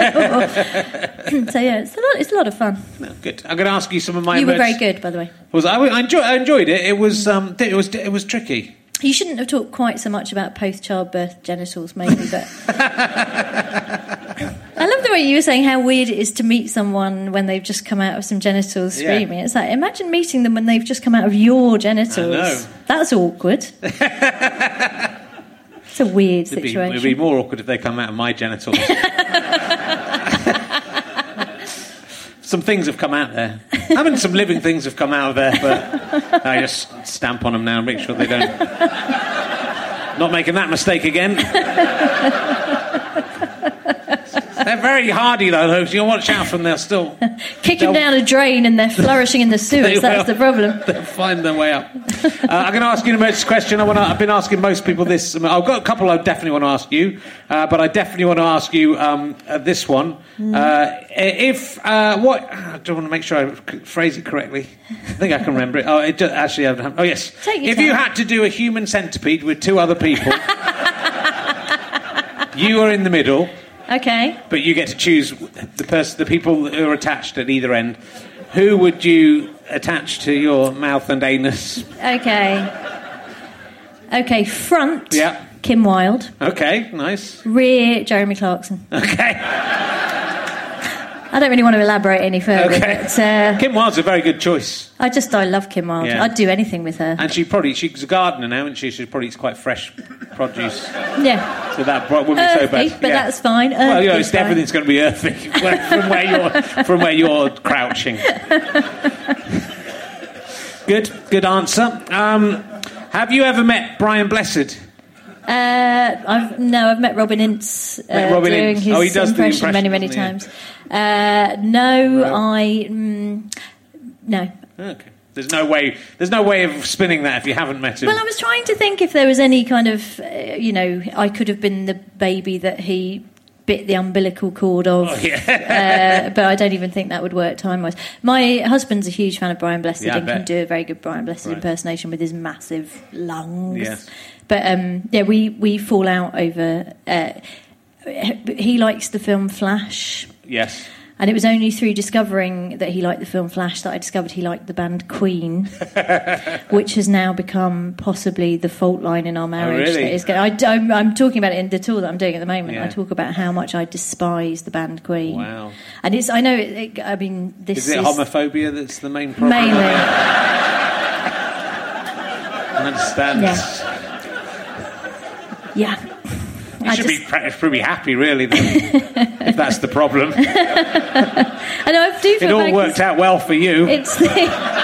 it's a lot of fun. No, good. I'm going to ask you some of my... You were very good, by the way. I enjoyed it. It was tricky. You shouldn't have talked quite so much about post-childbirth genitals, maybe, but... I love the way you were saying how weird it is to meet someone when they've just come out of some genitals screaming. It's like, imagine meeting them when they've just come out of your genitals. I know. That's awkward. It's a weird situation. It would be more awkward if they come out of my genitals. Some things have come out there. Some living things have come out of there, but I just stamp on them now and make sure they don't... Not making that mistake again. They're very hardy, though, so you'll watch out from there still. Kicking down a drain and they're flourishing in the sewers, that's the problem. They'll find their way up. I'm going to ask you an emergency question. I've been asking most people this. I've got a couple I definitely want to ask you, but I definitely want to ask you this one. I don't want to make sure I phrase it correctly. I think I can remember it. Oh, yes. If you had to do a human centipede with 2 other people, you are in the middle... Okay. But you get to choose the people who are attached at either end. Who would you attach to your mouth and anus? Okay, front. Yeah. Kim Wilde. Okay, nice. Rear, Jeremy Clarkson. Okay. I don't really want to elaborate any further. Okay. But, Kim Wilde's a very good choice. I love Kim Wilde. Yeah. I'd do anything with her. And she's a gardener now, isn't she? She probably eats quite fresh produce. Yeah. So that wouldn't be so Earthy, bad. but that's fine. Well, Earthy's fine. everything's going to be earthy from where you're crouching. Good answer. Have you ever met Brian Blessed? I've met Robin Ince doing his impression many times. No. Okay. There's no way of spinning that if you haven't met him. Well, I was trying to think if there was any kind of, I could have been the baby that he bit the umbilical cord of. Oh, yeah. But I don't even think that would work time-wise. My husband's a huge fan of Brian Blessed and can do a very good Brian Blessed impersonation with his massive lungs. Yes. But, we fall out over... he likes the film Flash. Yes. And it was only through discovering that he liked the film Flash that I discovered he liked the band Queen, which has now become possibly the fault line in our marriage. Oh, really? I'm talking about it in the tour that I'm doing at the moment. Yeah. I talk about how much I despise the band Queen. Wow. And this is it homophobia that's the main problem? Mainly. I understand. Yeah. You should be pretty happy, really, then, if that's the problem. I know, I do feel it all worked out well for you. It's No,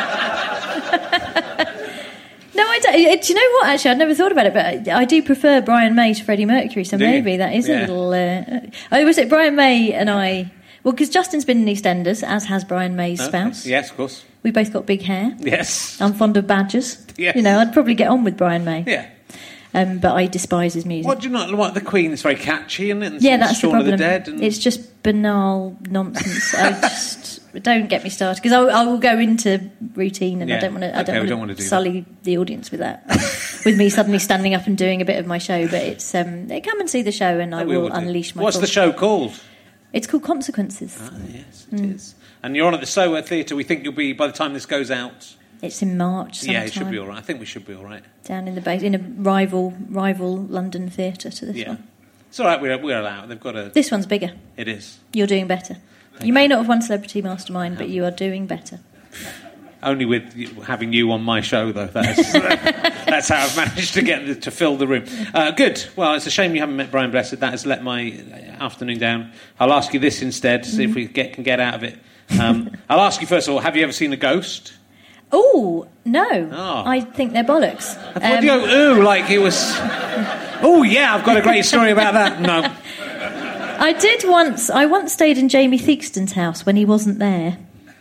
I don't. Do you know what? Actually, I'd never thought about it, but I do prefer Brian May to Freddie Mercury, so maybe that is a little... was it Brian May and I... Well, because Justin's been in EastEnders, as has Brian May's spouse. Yes, of course. We both got big hair. Yes. I'm fond of badgers. Yes. I'd probably get on with Brian May. Yeah. But I despise his music. What do you not like? The Queen is very catchy, isn't it? And that's the problem. Of the Dead and... It's just banal nonsense. Don't get me started, because I will go into routine, and I don't want to sully the audience with that. With me suddenly standing up and doing a bit of my show, but it's come and see the show, and I will unleash my. What's the show called? It's called Consequences. Ah, yes, it is. And you're on at the Soho Theatre. We think you'll be by the time this goes out. It's in March sometime. Yeah, it should be all right. I think we should be all right. Down in the base, in a rival London theatre to this one. It's all right, we're allowed. They've got a... This one's bigger. It is. You're doing better. You may not have won Celebrity Mastermind, but you are doing better. Only with having you on my show, though. That's how I've managed to fill the room. Good. Well, it's a shame you haven't met Brian Blessed. That has let my afternoon down. I'll ask you this instead, see if we can get out of it. I'll ask you first of all, have you ever seen a ghost? Oh, no. I think they're bollocks. I thought you go, like it was... Oh, yeah, I've got a great story about that. No. I once stayed in Jamie Theakston's house when he wasn't there.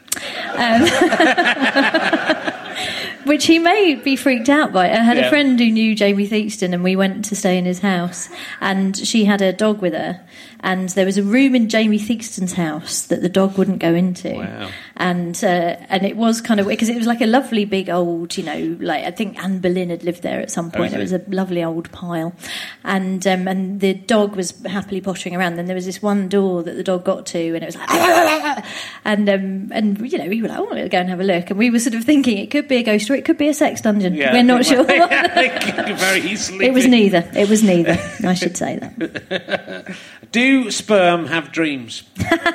Which he may be freaked out by. I had a friend who knew Jamie Theakston, and we went to stay in his house, and she had a dog with her, and there was a room in Jamie Theakston's house that the dog wouldn't go into. Wow. And it was kind of... Because it was like a lovely big old, like I think Anne Boleyn had lived there at some point. It was a lovely old pile. And the dog was happily pottering around. Then there was this one door that the dog got to, and it was like... and we were like, oh, we'll go and have a look. And we were sort of thinking it could be a ghost or it could be a sex dungeon. Yeah, we're not sure. Very easily. It was neither. I should say that. Do sperm have dreams?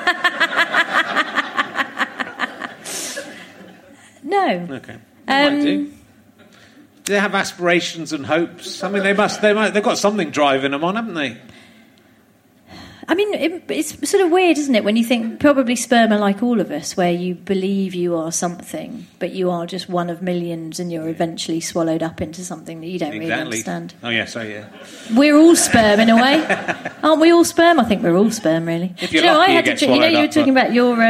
No. Okay. They might do. Do they have aspirations and hopes? I mean, they've got something driving them on, haven't they? I mean, it's sort of weird, isn't it, when you think probably sperm are like all of us, where you believe you are something, but you are just one of millions, and you're eventually swallowed up into something that you don't really understand. Oh, yeah, so yeah. We're all sperm in a way. Aren't we all sperm? I think we're all sperm, really. If you're lucky, you get swallowed up. You were talking about your...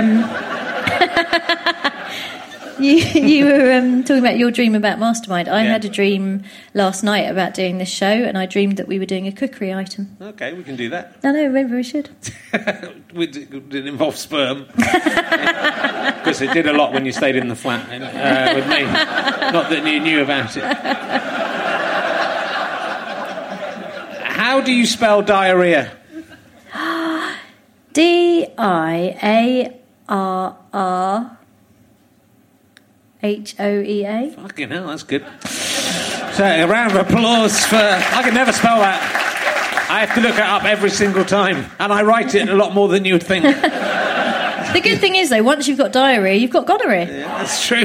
You were talking about your dream about Mastermind. I had a dream last night about doing this show, and I dreamed that we were doing a cookery item. Okay, we can do that. I know, maybe we should. It involve sperm. Because it did a lot when you stayed in the flat with me. Not that you knew about it. How do you spell diarrhea? D-I-A-R-R... H-O-E-A. Fucking hell, that's good. So, a round of applause for... I can never spell that. I have to look it up every single time. And I write it a lot more than you would think. The good thing is, though, once you've got diarrhoea, you've got gonorrhea. Yeah, that's true.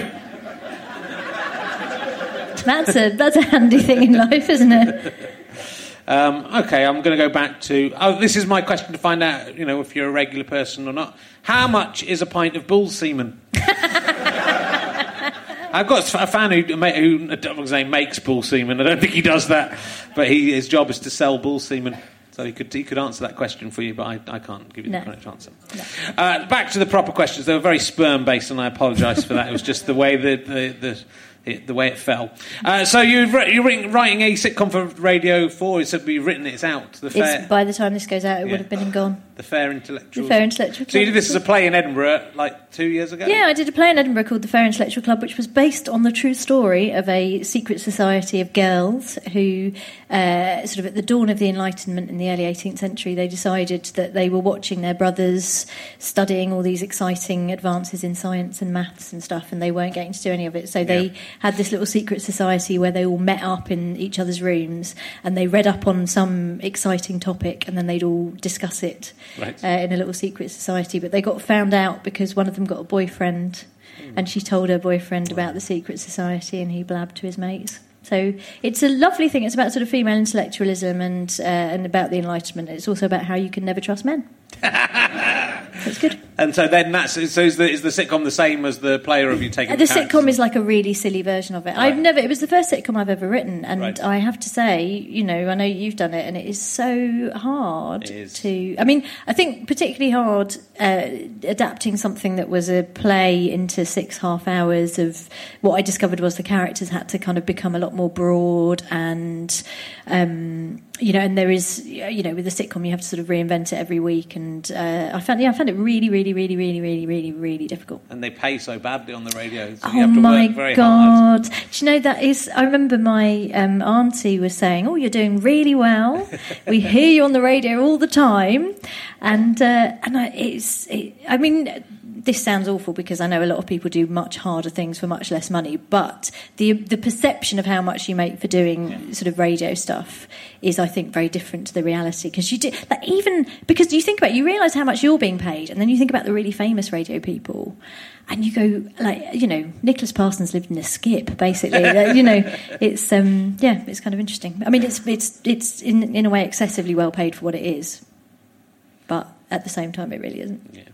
That's a handy thing in life, isn't it? Okay, I'm going to go back to... Oh, this is my question to find out, if you're a regular person or not. How much is a pint of bull semen? I've got a fan who makes bull semen. I don't think he does that, but his job is to sell bull semen. So he could answer that question for you, but I can't give you the correct answer. No. Back to the proper questions. They were very sperm-based, and I apologise for that. It was just the way the way it fell. So you're writing a sitcom for Radio 4. It said you've written it's out. By the time this goes out, it would have been and gone. The Fair Intellectual. The Fair Intellectual Club. So you did this as a play in Edinburgh, 2 years ago? Yeah, I did a play in Edinburgh called The Fair Intellectual Club, which was based on the true story of a secret society of girls who, sort of at the dawn of the Enlightenment in the early 18th century, they decided that they were watching their brothers studying all these exciting advances in science and maths and stuff, and they weren't getting to do any of it. So they had this little secret society where they all met up in each other's rooms and they read up on some exciting topic, and then they'd all discuss it. Right. In a little secret society, but they got found out because one of them got a boyfriend, and she told her boyfriend about the secret society, and he blabbed to his mates. So it's a lovely thing. It's about sort of female intellectualism and about the Enlightenment. It's also about how you can never trust men. That's good. And so then is the sitcom the same as the play, or have you taken the sitcom is like a really silly version of it. Right. It was the first sitcom I've ever written, and I have to say, I know you've done it, and it is so hard to... I mean, I think particularly hard adapting something that was a play into 6 half hours of... What I discovered was the characters had to kind of become a lot more broad, and... and there is, with a sitcom, you have to sort of reinvent it every week, and I found it really, really, really, really, really, really, really difficult. And they pay so badly on the radio, so you have to work very hard. Do you know that is? I remember my auntie was saying, "Oh, you're doing really well. We hear you on the radio all the time," I mean. This sounds awful because I know a lot of people do much harder things for much less money, but the perception of how much you make for doing sort of radio stuff is, I think, very different to the reality. Because you do, because you think about it, you realise how much you're being paid, and then you think about the really famous radio people, and you go Nicholas Parsons lived in a skip, basically. It's it's kind of interesting. I mean, it's in a way excessively well paid for what it is, but at the same time, it really isn't. Yeah.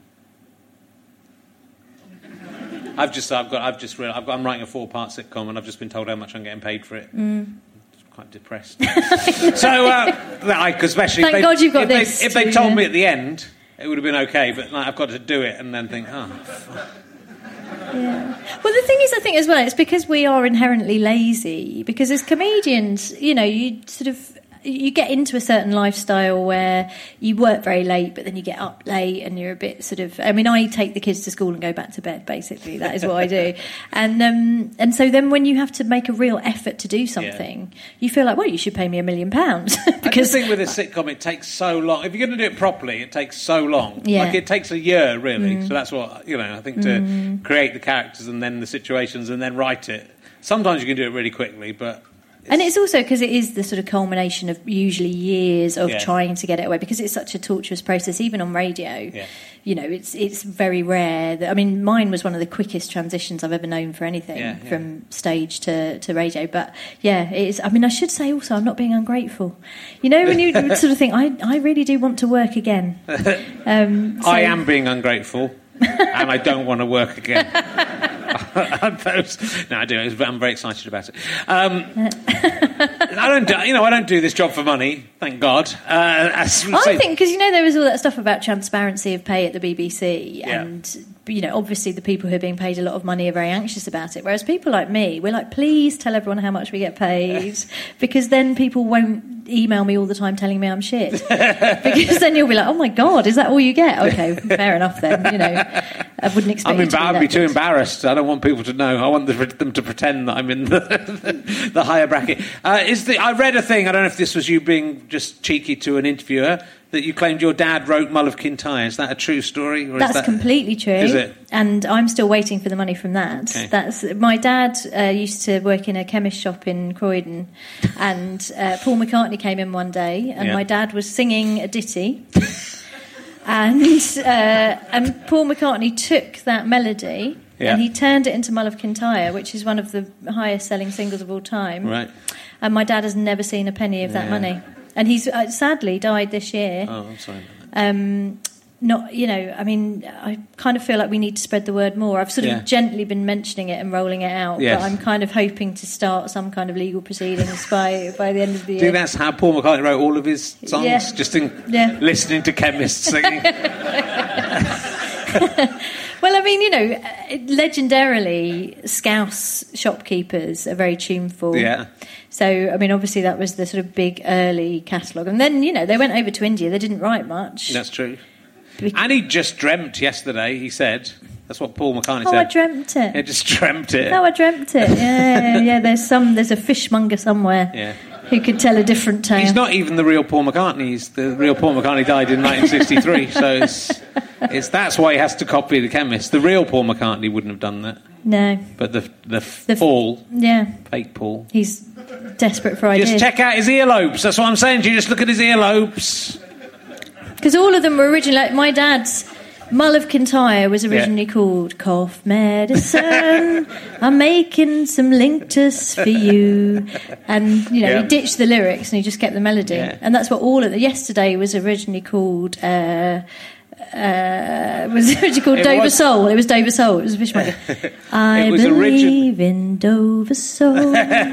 I'm writing a 4-part sitcom, and I've just been told how much I'm getting paid for it. I'm quite depressed. Especially thank God you've got this. If they told me at the end, it would have been okay. But I've got to do it, and then think, fuck. Yeah. Well, the thing is, I think as well, it's because we are inherently lazy. Because as comedians, you sort of. You get into a certain lifestyle where you work very late, but then you get up late and you're a bit sort of... I mean, I take the kids to school and go back to bed, basically. That is what I do. And so then when you have to make a real effort to do something, you feel like, well, you should pay me £1 million. Because the thing with a sitcom, it takes so long. If you're going to do it properly, it takes so long. Yeah. It takes a year, really. So that's what, I think, to create the characters and then the situations and then write it. Sometimes you can do it really quickly, but... And it's also because it is the sort of culmination of usually years of trying to get it away, because it's such a torturous process, even on radio. Yeah. It's very rare. I mean, mine was one of the quickest transitions I've ever known for anything, from stage to radio. But, it is. I mean, I should say also, I'm not being ungrateful. When you sort of think, I really do want to work again. I am being ungrateful, and I don't want to work again. No, I do. I'm very excited about it. I don't do this job for money, thank God. I think because there was all that stuff about transparency of pay at the BBC, and obviously the people who are being paid a lot of money are very anxious about it. Whereas people like me, we're like, please tell everyone how much we get paid, because then people won't email me all the time telling me I'm shit. Because then you'll be like, oh my God, is that all you get? Okay, fair enough then. I wouldn't expect. I'd be too embarrassed. I don't want people to know. I want them to pretend that I'm in the higher bracket. I read a thing. I don't know if this was you being just cheeky to an interviewer, that you claimed your dad wrote Mull of Kintyre. Is that a true story? Or That's completely true. Is it? And I'm still waiting for the money from that. Okay. My dad used to work in a chemist shop in Croydon, and Paul McCartney came in one day, and my dad was singing a ditty. And Paul McCartney took that melody and he turned it into Mull of Kintyre, which is one of the highest-selling singles of all time. Right. And my dad has never seen a penny of that money. And he's sadly died this year. Oh, I'm sorry about that. I kind of feel like we need to spread the word more. I've sort of gently been mentioning it and rolling it out, but I'm kind of hoping to start some kind of legal proceedings by the end of the year. Do you think that's how Paul McCartney wrote all of his songs? Just listening to chemists singing? Well, I mean, legendarily, Scouse shopkeepers are very tuneful. Yeah. So, I mean, obviously that was the sort of big early catalogue. And then, they went over to India. They didn't write much. That's true. And he just dreamt yesterday, he said. That's what Paul McCartney said. Oh, I dreamt it. He just dreamt it. No, I dreamt it. Yeah. There's a fishmonger somewhere who could tell a different tale. He's not even the real Paul McCartney. The real Paul McCartney died in 1963. So that's why he has to copy the chemist. The real Paul McCartney wouldn't have done that. No. But the Paul, fake Paul, he's desperate for ideas. Just check out his earlobes. That's what I'm saying to you. Just look at his earlobes. Because all of them were originally... Like my dad's Mull of Kintyre was originally called Cough Medicine, I'm making some Linctus for you. And, he ditched the lyrics and he just kept the melody. Yeah. And that's what all of the... Yesterday was originally called... Dover Soul. It was Dover Soul. It was a fishmonger. I believe in Dover Soul.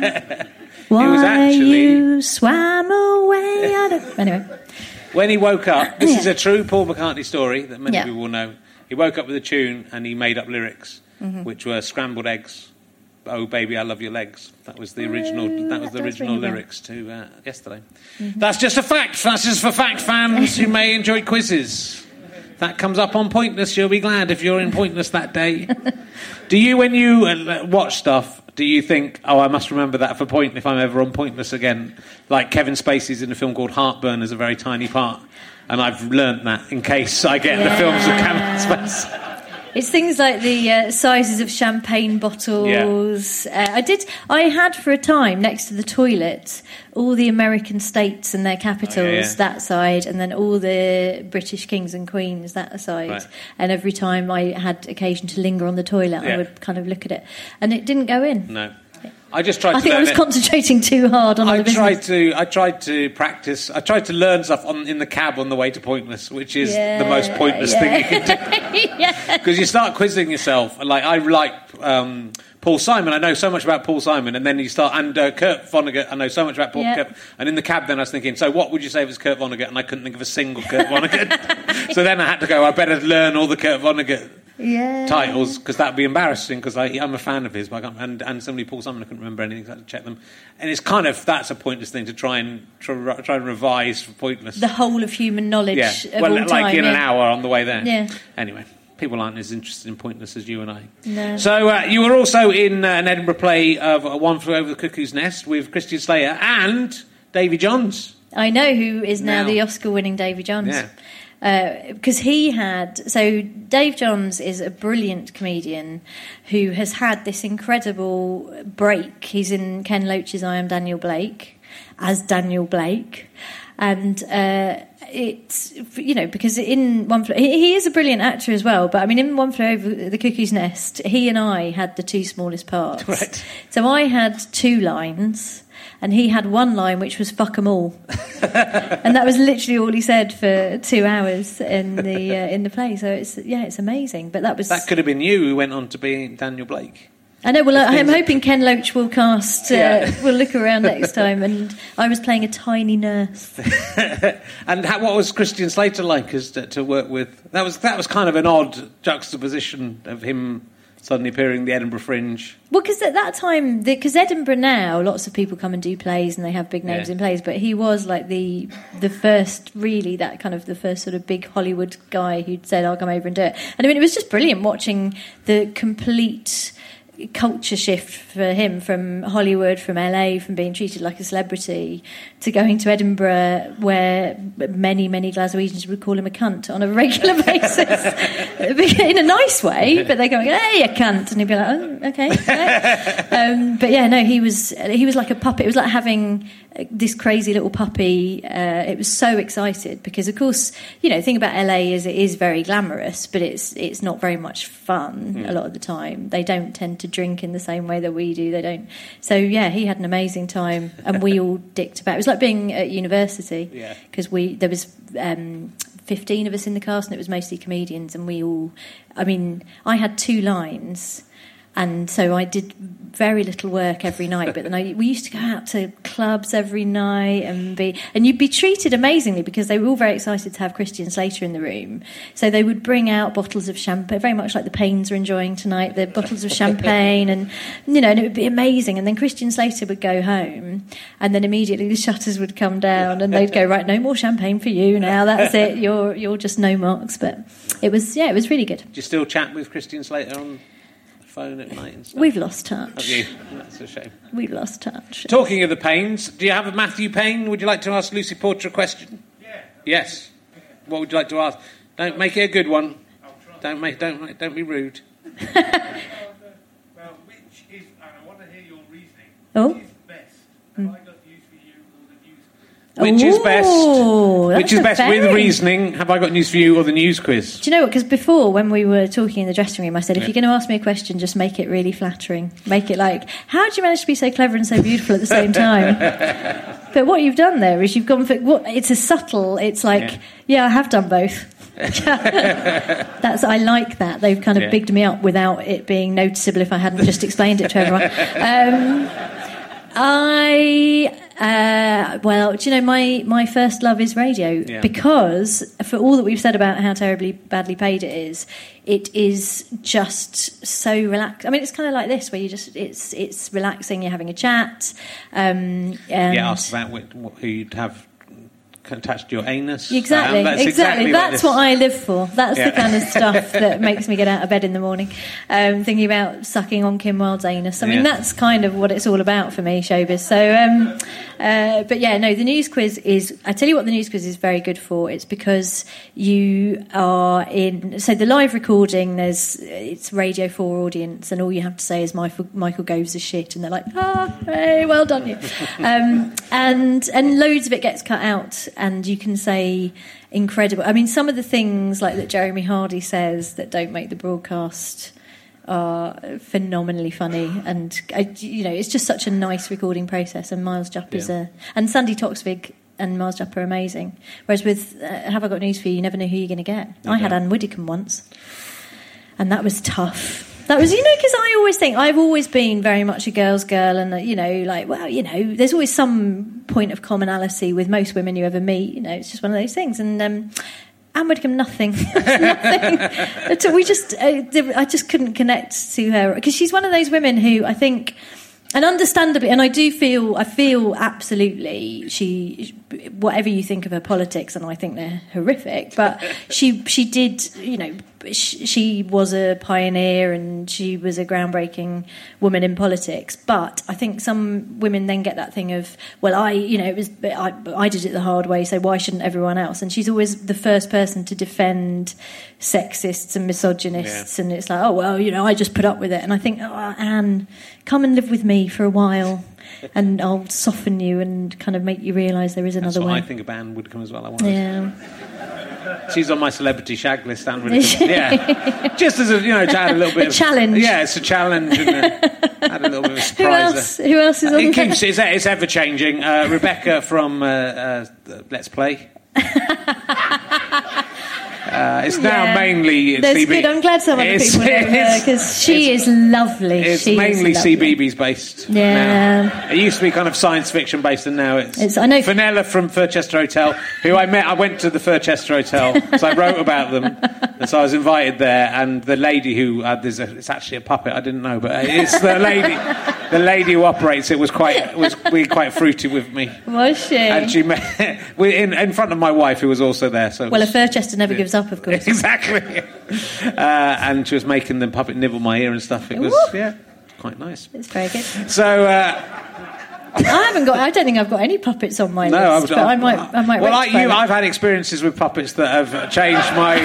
Why you swam away? Anyway... When he woke up, this is a true Paul McCartney story that many people will know. He woke up with a tune and he made up lyrics, which were scrambled eggs. Oh baby, I love your legs. That was the original. That was the original lyrics to yesterday. That's just a fact. That's just for fact fans who may enjoy quizzes. That comes up on Pointless. You'll be glad if you're in Pointless that day. Do you, when you watch stuff, do you think, I must remember that for Point if I'm ever on Pointless again? Like Kevin Spacey's in a film called Heartburn as a very tiny part. And I've learnt that in case I get the films with Kevin Spacey. It's things like the sizes of champagne bottles. Yeah. I had for a time next to the toilet all the American states and their capitals that side, and then all the British kings and queens that side. Right. And every time I had occasion to linger on the toilet, I would kind of look at it, and it didn't go in. No. I just tried. I think I was concentrating too hard on other business. I tried to practice. I tried to learn stuff in the cab on the way to Pointless, which is the most pointless thing you can do. Because you start quizzing yourself. Like I like Paul Simon. I know so much about Paul Simon, and then you start Kurt Vonnegut. I know so much about Paul. Kurt, and in the cab, then I was thinking, so what would you say if it was Kurt Vonnegut? And I couldn't think of a single Kurt Vonnegut. So then I had to go. I better learn all the Kurt Vonnegut titles, because that would be embarrassing, because I'm a fan of his, but and somebody Paul Simon, I couldn't remember anything, so I had to check them. And it's kind of, that's a pointless thing to try and revise for Pointless. The whole of human knowledge of all time. Like in an hour on the way there. Yeah. Anyway, people aren't as interested in Pointless as you and I. No. So you were also in an Edinburgh play of One Flew Over the Cuckoo's Nest with Christian Slater and Davy Johns. I know, who is now the Oscar-winning Davy Johns. Yeah. Because Dave Johns is a brilliant comedian who has had this incredible break. He's in Ken Loach's I Am Daniel Blake as Daniel Blake, and it's because in One Flew, he is a brilliant actor as well. But I mean, in One Flew Over the Cuckoo's Nest, he and I had the two smallest parts. Right. So I had 2 lines. And he had 1 line, which was "fuck 'em all," and that was literally all he said for 2 hours in the play. So it's amazing. But that could have been you who went on to be Daniel Blake. I know. Well, I'm hoping Ken Loach will cast. We'll look around next time. And I was playing a tiny nurse. And what was Christian Slater like to work with? That was kind of an odd juxtaposition of him suddenly appearing in the Edinburgh Fringe. Well, because at that time, because Edinburgh now, lots of people come and do plays and they have big names in plays, but he was like the first, really, that kind of the first sort of big Hollywood guy who'd said, I'll come over and do it. And I mean, it was just brilliant watching the complete culture shift for him from Hollywood, from LA, from being treated like a celebrity, to going to Edinburgh, where many Glaswegians would call him a cunt on a regular basis, in a nice way. But they're going, "Hey, you cunt," and he'd be like, "Oh, okay." But yeah, no, he was like a puppet. It was like having this crazy little puppy. It was so excited because, of course, the thing about LA is it is very glamorous, but it's not very much fun a lot of the time. They don't tend to drink in the same way that we do. They don't. So yeah, he had an amazing time, and we all dicked about. It was like being at university because there was 15 of us in the cast, and it was mostly comedians, and we all. I mean, I had 2 lines. And so I did very little work every night, but then we used to go out to clubs every night and you'd be treated amazingly because they were all very excited to have Christian Slater in the room. So they would bring out bottles of champagne, very much like the Paynes are enjoying tonight, the bottles of champagne, and and it would be amazing. And then Christian Slater would go home, and then immediately the shutters would come down, and they'd go, "Right, no more champagne for you now. That's it. You're just no marks." But it was really good. Do you still chat with Christian Slater on phone at night and stuff? We've lost touch. Have you? That's a shame. We've lost touch. Talking of the Paynes, do you have a Matthew Payne? Would you like to ask Lucy Porter a question? Yeah. Yes. What would you like to ask? Don't make it a good one. Don't be rude. Well, which is, and I want to hear your reasoning. Oh. Which is best? Have I got news for you or the news quiz? Which is best? Which is best very... with reasoning? Have I got news for you or the news quiz? Do you know what? Because before, when we were talking in the dressing room, I said, if you're going to ask me a question, just make it really flattering. Make it like, how do you manage to be so clever and so beautiful at the same time? But what you've done there is you've gone for it's a subtle. It's like, I have done both. I like that. They've kind of bigged me up without it being noticeable if I hadn't just explained it to everyone. Well, do you know, my first love is radio because for all that we've said about how terribly badly paid it is just so relaxed. I mean, it's kind of like this where you just it's relaxing. You're having a chat. Ask about who you'd have attached to your anus. Exactly. That's what I live for. That's the kind of stuff that makes me get out of bed in the morning, thinking about sucking on Kim Wilde's anus. I mean, that's kind of what it's all about for me, showbiz. So, the news quiz is... I tell you what the news quiz is very good for. It's because you are in... So the live recording, it's Radio 4 audience, and all you have to say is Michael Gove's a shit, and they're like, hey, well done you. And loads of it gets cut out, and you can say incredible... I mean, some of the things like that Jeremy Hardy says that don't make the broadcast are phenomenally funny, and it's just such a nice recording process. And Miles Jupp and Sandy Toksvig and Miles Jupp are amazing. Whereas with Have I Got News For You, you never know who you're going to get. I had Anne Widdecombe once, and that was tough. That was, because I always think I've always been very much a girl's girl, and there's always some point of commonality with most women you ever meet. It's just one of those things. And Anne Widdecombe, nothing. I just couldn't connect to her because she's one of those women who I think, and understandably, and I feel absolutely whatever you think of her politics, and I think they're horrific, but she did, she was a pioneer and she was a groundbreaking woman in politics. But I think some women then get that thing of, well, I did it the hard way, so why shouldn't everyone else? And she's always the first person to defend sexists and misogynists, and it's like, oh, well, I just put up with it. And I think, Anne, come and live with me for a while, and I'll soften you and kind of make you realise there is another way. That's what I think of Anne Widdecombe as well. She's on my celebrity shag list, Anne Widdecombe. Just as to add a little bit of challenge. Yeah, it's a challenge, and add a little bit of a surprise. Who else is on there? It's ever changing. Rebecca from Let's Play. It's now mainly That's CB. good. I'm glad some other people know her because she is lovely. It's mainly CBeebies based. Yeah. Now. It used to be kind of science fiction based, and now it's I know Fenella from Furchester Hotel, who I met. I went to the Furchester Hotel, so I wrote about them, and so I was invited there. And the lady who it's actually a puppet. I didn't know, but it's the lady. The lady who operates it was being quite fruity with me. Was she? And she met in front of my wife, who was also there. So a Furchester never gives up, of course. Exactly. And she was making them puppet nibble my ear and stuff. It was quite nice. It's very good. So. I don't think I've got any puppets on my list, but I might. Well, like you, I've had experiences with puppets that have changed my.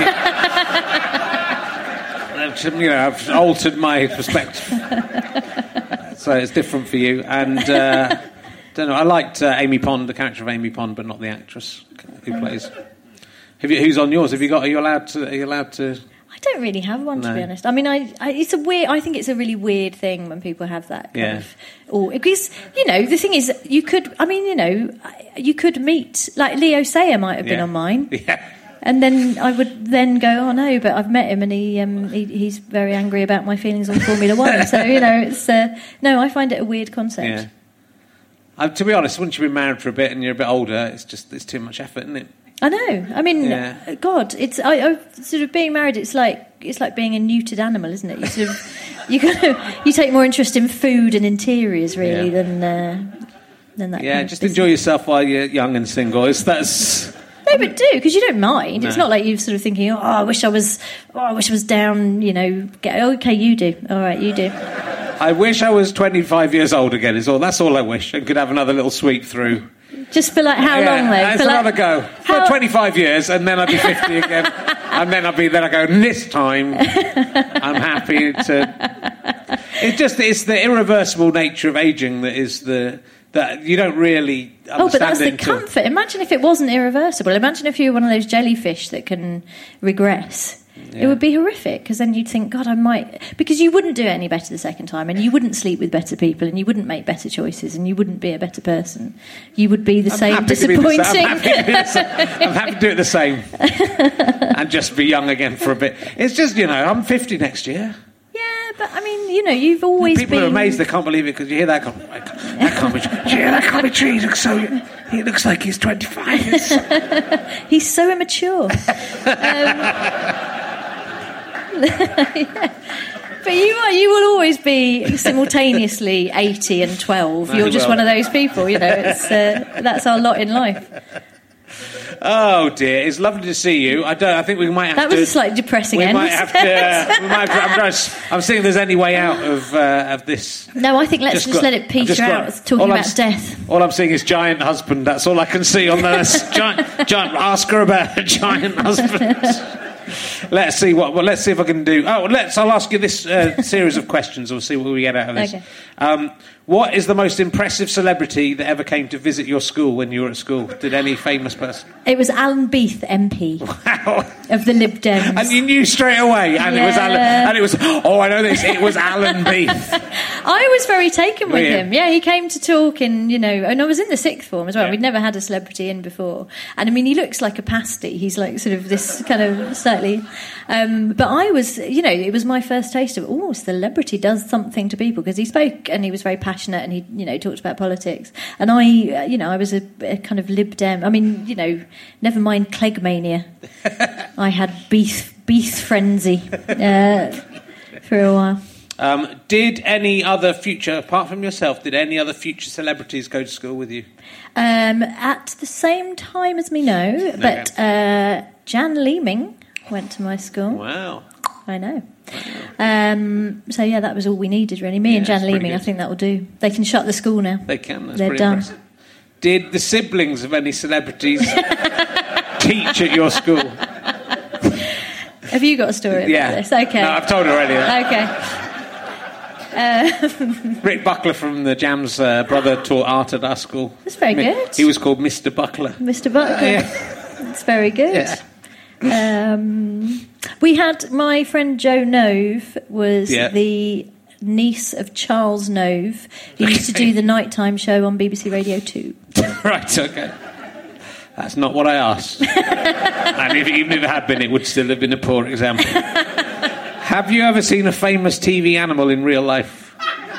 I've altered my perspective. So it's different for you. And don't know. I liked Amy Pond, the character of Amy Pond, but not the actress who plays. Who's on yours? Are you allowed to? I don't really have one, to be honest. I mean, it's a weird. I think it's a really weird thing when people have that kind of. Or because the thing is, you could. I mean, you could meet like Leo Sayer might have been on mine. Yeah. And then I would then go, oh no, but I've met him and he's very angry about my feelings on Formula One. So it's no, I find it a weird concept. Yeah. To be honest, once you've been married for a bit and you're a bit older, it's too much effort, isn't it? I know. I mean, God, it's I sort of being married. It's like being a neutered animal, isn't it? You sort of you take more interest in food and interiors really than that. Yeah, just enjoy yourself while you're young and single. That's. No, but do, because you don't mind. No. It's not like you're sort of thinking, I wish I was down. Okay, you do. All right, you do. I wish I was 25 years old again. That's all I wish. I could have another little sweep through. Just for like how long though? It's another go. For 25 years, and then I'd be 50 again, and then I go. And this time, I'm happy to. It's the irreversible nature of aging that you don't really understand. Oh, but that's the comfort. Imagine if it wasn't irreversible. Imagine if you were one of those jellyfish that can regress. Yeah. It would be horrific, because then you'd think, God, I might... Because you wouldn't do it any better the second time, and you wouldn't sleep with better people, and you wouldn't make better choices, and you wouldn't be a better person. You would be the same disappointing... I'm happy to do it the same. And just be young again for a bit. It's just, I'm 50 next year. Yeah, but I mean, you've always People are amazed, they can't believe it, because you hear that, that can't be true. Yeah, that can't be true. He looks like he's 25. He's so immature. Yeah. But you will always be simultaneously 80 and 12. You're just one of those people, It's that's our lot in life. Oh dear, it's lovely to see you. I think we might have to. That was a slightly depressing end. We might have to. I'm seeing if there's any way out of this. No, I think let's just let it peter out. Talking about death. All I'm seeing is giant husband. That's all I can see on the giant. Ask her about a giant husband. Let's see let's see if I can do. I'll ask you this series of questions. We'll see what we get out of this. Okay. What is the most impressive celebrity that ever came to visit your school when you were at school? Did any famous person? It was Alan Beith, MP. Wow. Of the Lib Dems. And you knew straight away. And it was Alan. And it was. Oh, I know this. It was Alan Beith. I was very taken with him. Yeah, he came to talk, and and I was in the sixth form as well. Yeah. We'd never had a celebrity in before, and I mean, he looks like a pasty. He's like sort of this kind of slightly. But I was, it was my first taste of celebrity does something to people, because he spoke and he was very passionate, and he talked about politics, and I was a kind of Lib Dem. I mean, never mind Cleggmania. I had Beith frenzy for a while. Did any other future, apart from yourself, celebrities go to school with you? At the same time as me, no. But Jan Leeming went to my school. Wow. I know. So yeah, that was all we needed really. Me and Jan Leeming, I think that will do. They can shut the school now. They can. They're done. Impressive. Did the siblings of any celebrities teach at your school? Have you got a story about this? Okay. No, I've told her already. Okay. Rick Buckler from the Jams brother taught art at our school. That's very good. He was called Mr. Buckler. Mr. Buckler. That's very good. Yeah. We had my friend Jo Nove was the niece of Charles Nove, who used to do the nighttime show on BBC Radio 2. Right, okay. That's not what I asked. And even if it had been, it would still have been a poor example. Have you ever seen a famous TV animal in real life?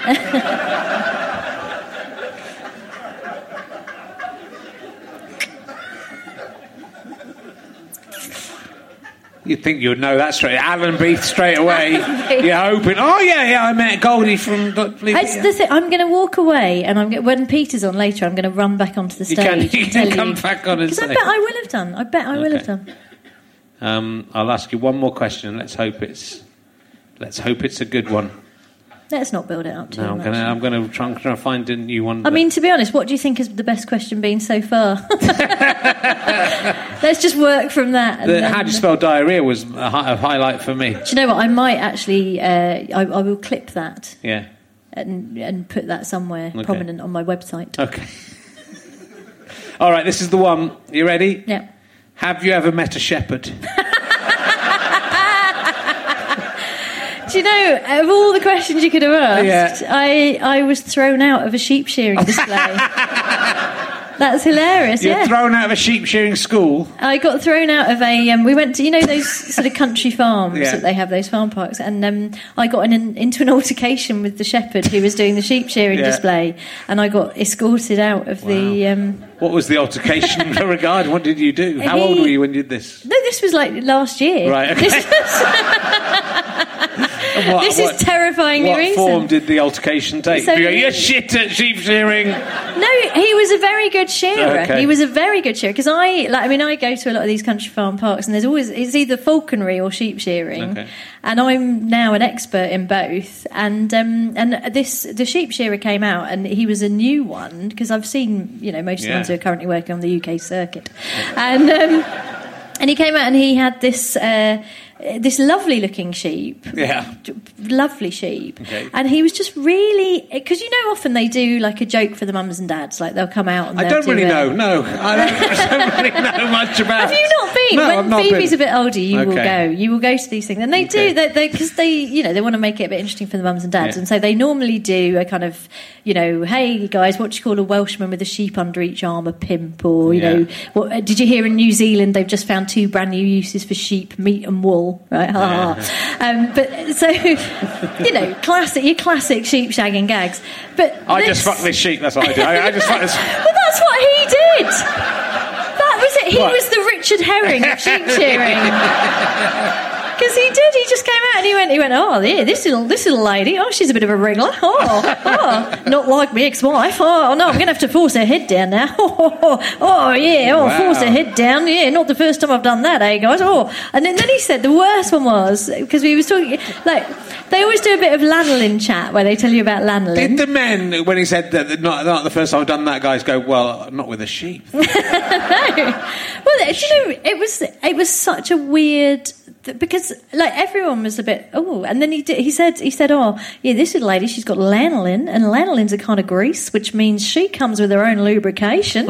You'd think you would know that straight. Alan Beith straight away. You're hoping, I met Goldie from... That's the thing. I'm going to walk away, and when Peter's on later, I'm going to run back onto the stage. You can come back on and say... Because I bet I will have done. I will have done. I'll ask you one more question. Let's hope it's a good one. Let's not build it up too much. I'm going to try and find a new one. I mean, to be honest, what do you think has the best question been so far? Let's just work from that. How do you spell diarrhea was a highlight for me. Do you know what? I might actually... I will clip that. Yeah. And put that somewhere prominent on my website. Okay. All right, this is the one. You ready? Yeah. Have you ever met a shepherd? Do you know, of all the questions you could have asked, I was thrown out of a sheep shearing display. That's hilarious. You're thrown out of a sheep shearing school. I got thrown out of a. We went to those sort of country farms that they have, those farm parks, and I got into an altercation with the shepherd who was doing the sheep shearing display, and I got escorted out of the. What was the altercation regarding? What did you do? How old were you when you did this? No, this was like last year. Right. Okay. This is terrifyingly recent. What form did the altercation take? So you're shit at sheep shearing. No, he was a very good shearer. Okay. He was a very good shearer because I go to a lot of these country farm parks, and it's either falconry or sheep shearing, and I'm now an expert in both. And the sheep shearer came out, and he was a new one because I've seen most of the ones who are currently working on the UK circuit, and he came out and he had this lovely looking sheep. Yeah. Lovely sheep. Okay. And he was just really... Because often they do like a joke for the mums and dads. Like they'll come out and I don't really know. No. I don't really know much about... Have you not been? No, when I've not Phoebe's been. a bit older, you will go. You will go to these things. And they do... Because they want to make it a bit interesting for the mums and dads. Yeah. And so they normally do a kind of... hey guys, what do you call a Welshman with a sheep under each arm, a pimp? Or, what, did you hear in New Zealand they've just found 2 brand new uses for sheep, meat and wool, right? But so, your classic sheep shagging gags. But I just fuck this sheep, that's what I do. I just fuck this... Well, that's what he did. That was it. He was the Richard Herring of sheep shearing. Because he did. He just came out and he went. Oh, yeah, this little lady. Oh, she's a bit of a wriggler. Oh, not like my ex-wife. Oh no, I'm going to have to force her head down now. Force her head down. Yeah, not the first time I've done that, guys. And then he said the worst one was because we was talking like they always do a bit of lanolin chat where they tell you about lanolin. Did the men, when he said that not the first time I've done that, guys go, well, not with a sheep? No. Well, it was such a weird. Because everyone was a bit and then he said oh yeah, this little lady, she's got lanolin, and lanolin's a kind of grease which means she comes with her own lubrication.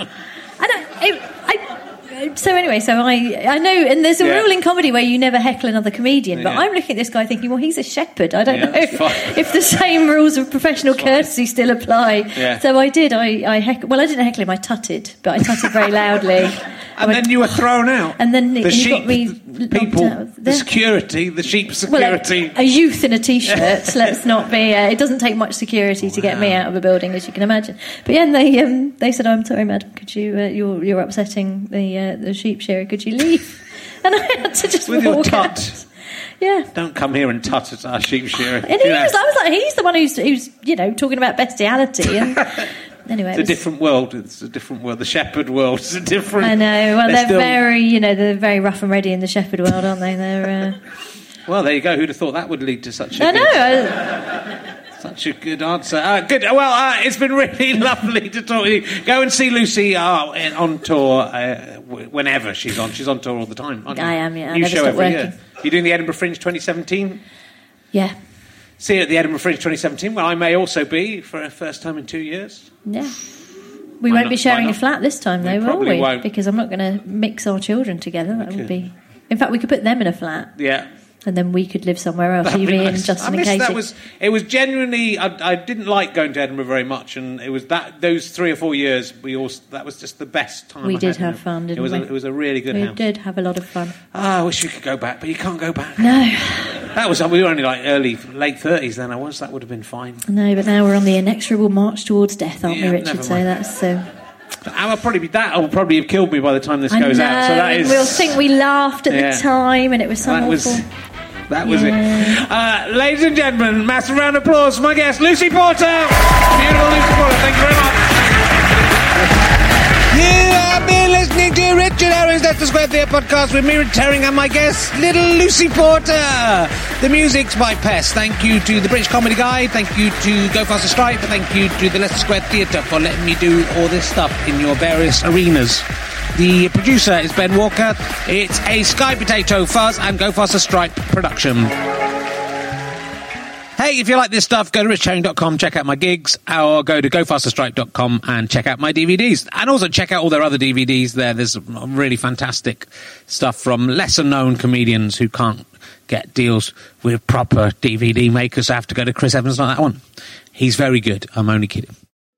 So I know, and there's a rule in comedy where you never heckle another comedian, but I'm looking at this guy thinking, well, he's a shepherd. I don't know if the same rules of professional courtesy still apply. Yeah. So I did. I didn't heckle him. I tutted, but I tutted very loudly. And then you were thrown out. And then the he sheep got me people, the security, the sheep security. Well, a youth in a t-shirt. Let's not be. It doesn't take much security to get me out of a building, as you can imagine. But yeah, and they said, "I'm sorry, madam. Could you? You're upsetting the sheep shearer. Could you leave?" And I had to just with walk your tut. Out. Yeah. Don't come here and tut at our sheep shearer. And I was like, he's the one who's talking about bestiality and. Anyway, it's a different world. It's a different world. The shepherd world is a different. I know. Well, they're very rough and ready in the shepherd world, aren't they? They're. Well, there you go. Who'd have thought that would lead to such a such a good answer? Good. Well, it's been really lovely to talk to you. Go and see Lucy on tour whenever she's on. She's on tour all the time. Aren't you? I am. Yeah. New show every year. You're doing the Edinburgh Fringe 2017. Yeah. See you at the Edinburgh Fringe 2017, where I may also be for a first time in 2 years. Yeah. We won't be sharing a flat this time, though, will we? Won't. Because I'm not going to mix our children together. That would be... In fact, we could put them in a flat. Yeah. And then we could live somewhere else, you and Justin and Katie. It was genuinely... I didn't like going to Edinburgh very much, and it was those 3 or 4 years, that was just the best time. We did have fun, didn't we? It was a really good house. We did have a lot of fun. I wish we could go back, but you can't go back. No. We were only like late 30s then. That would have been fine. No, but now we're on the inexorable march towards death, aren't we, Richard? So that's... That'll probably have killed me by the time this goes out. So that is. We'll think we laughed at the time, and it was so awful. That was it. Ladies and gentlemen, massive round of applause for my guest, Lucy Porter. Beautiful Lucy Porter. Thank you very much. You have been listening to Richard Herring's Leicester Square Theatre podcast with me, Richard Herring, and my guest, little Lucy Porter. The music's by Pest. Thank you to the British Comedy Guide. Thank you to Go Faster Stripe. Thank you to the Leicester Square Theatre for letting me do all this stuff in your various arenas. The producer is Ben Walker. It's a Sky Potato Fuzz and Go Faster Stripe production. Hey, if you like this stuff, go to richherring.com, check out my gigs, or go to gofasterstripe.com and check out my DVDs. And also check out all their other DVDs there. There's really fantastic stuff from lesser-known comedians who can't get deals with proper DVD makers. I have to go to Chris Evans on that one. He's very good. I'm only kidding.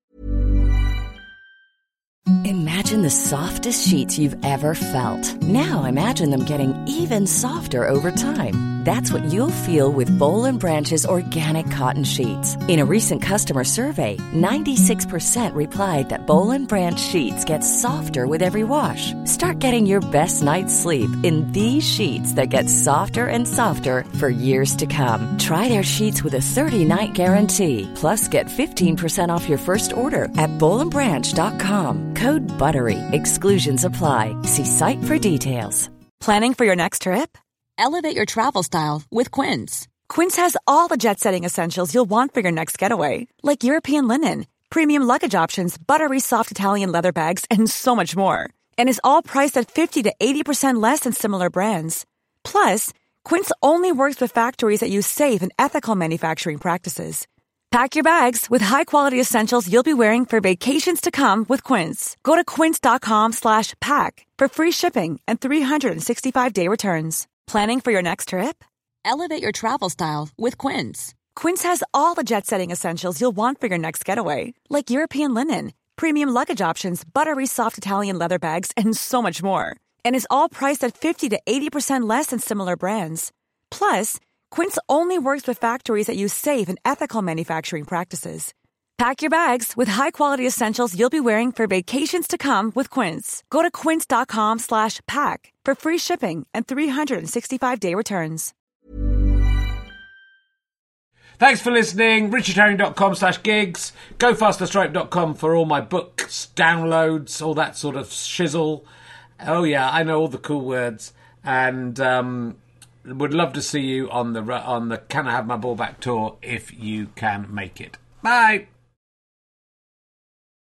Imagine the softest sheets you've ever felt. Now imagine them getting even softer over time. That's what you'll feel with Boll & Branch's organic cotton sheets. In a recent customer survey, 96% replied that Boll & Branch sheets get softer with every wash. Start getting your best night's sleep in these sheets that get softer and softer for years to come. Try their sheets with a 30-night guarantee. Plus, get 15% off your first order at bollandbranch.com. Code BUTTERY. Exclusions apply. See site for details. Planning for your next trip? Elevate your travel style with Quince. Quince has all the jet-setting essentials you'll want for your next getaway, like European linen, premium luggage options, buttery soft Italian leather bags, and so much more. And is all priced at 50 to 80% less than similar brands. Plus, Quince only works with factories that use safe and ethical manufacturing practices. Pack your bags with high-quality essentials you'll be wearing for vacations to come with Quince. Go to quince.com/pack for free shipping and 365-day returns. Planning for your next trip? Elevate your travel style with Quince. Quince has all the jet-setting essentials you'll want for your next getaway, like European linen, premium luggage options, buttery soft Italian leather bags, and so much more. And is all priced at 50 to 80% less than similar brands. Plus, Quince only works with factories that use safe and ethical manufacturing practices. Pack your bags with high-quality essentials you'll be wearing for vacations to come with Quince. Go to quince.com/pack for free shipping and 365-day returns. Thanks for listening. richardherring.com/gigs. Gofasterstripe.com for all my books, downloads, all that sort of shizzle. Oh yeah, I know all the cool words. And would love to see you on the Can I Have My Ball Back tour if you can make it. Bye.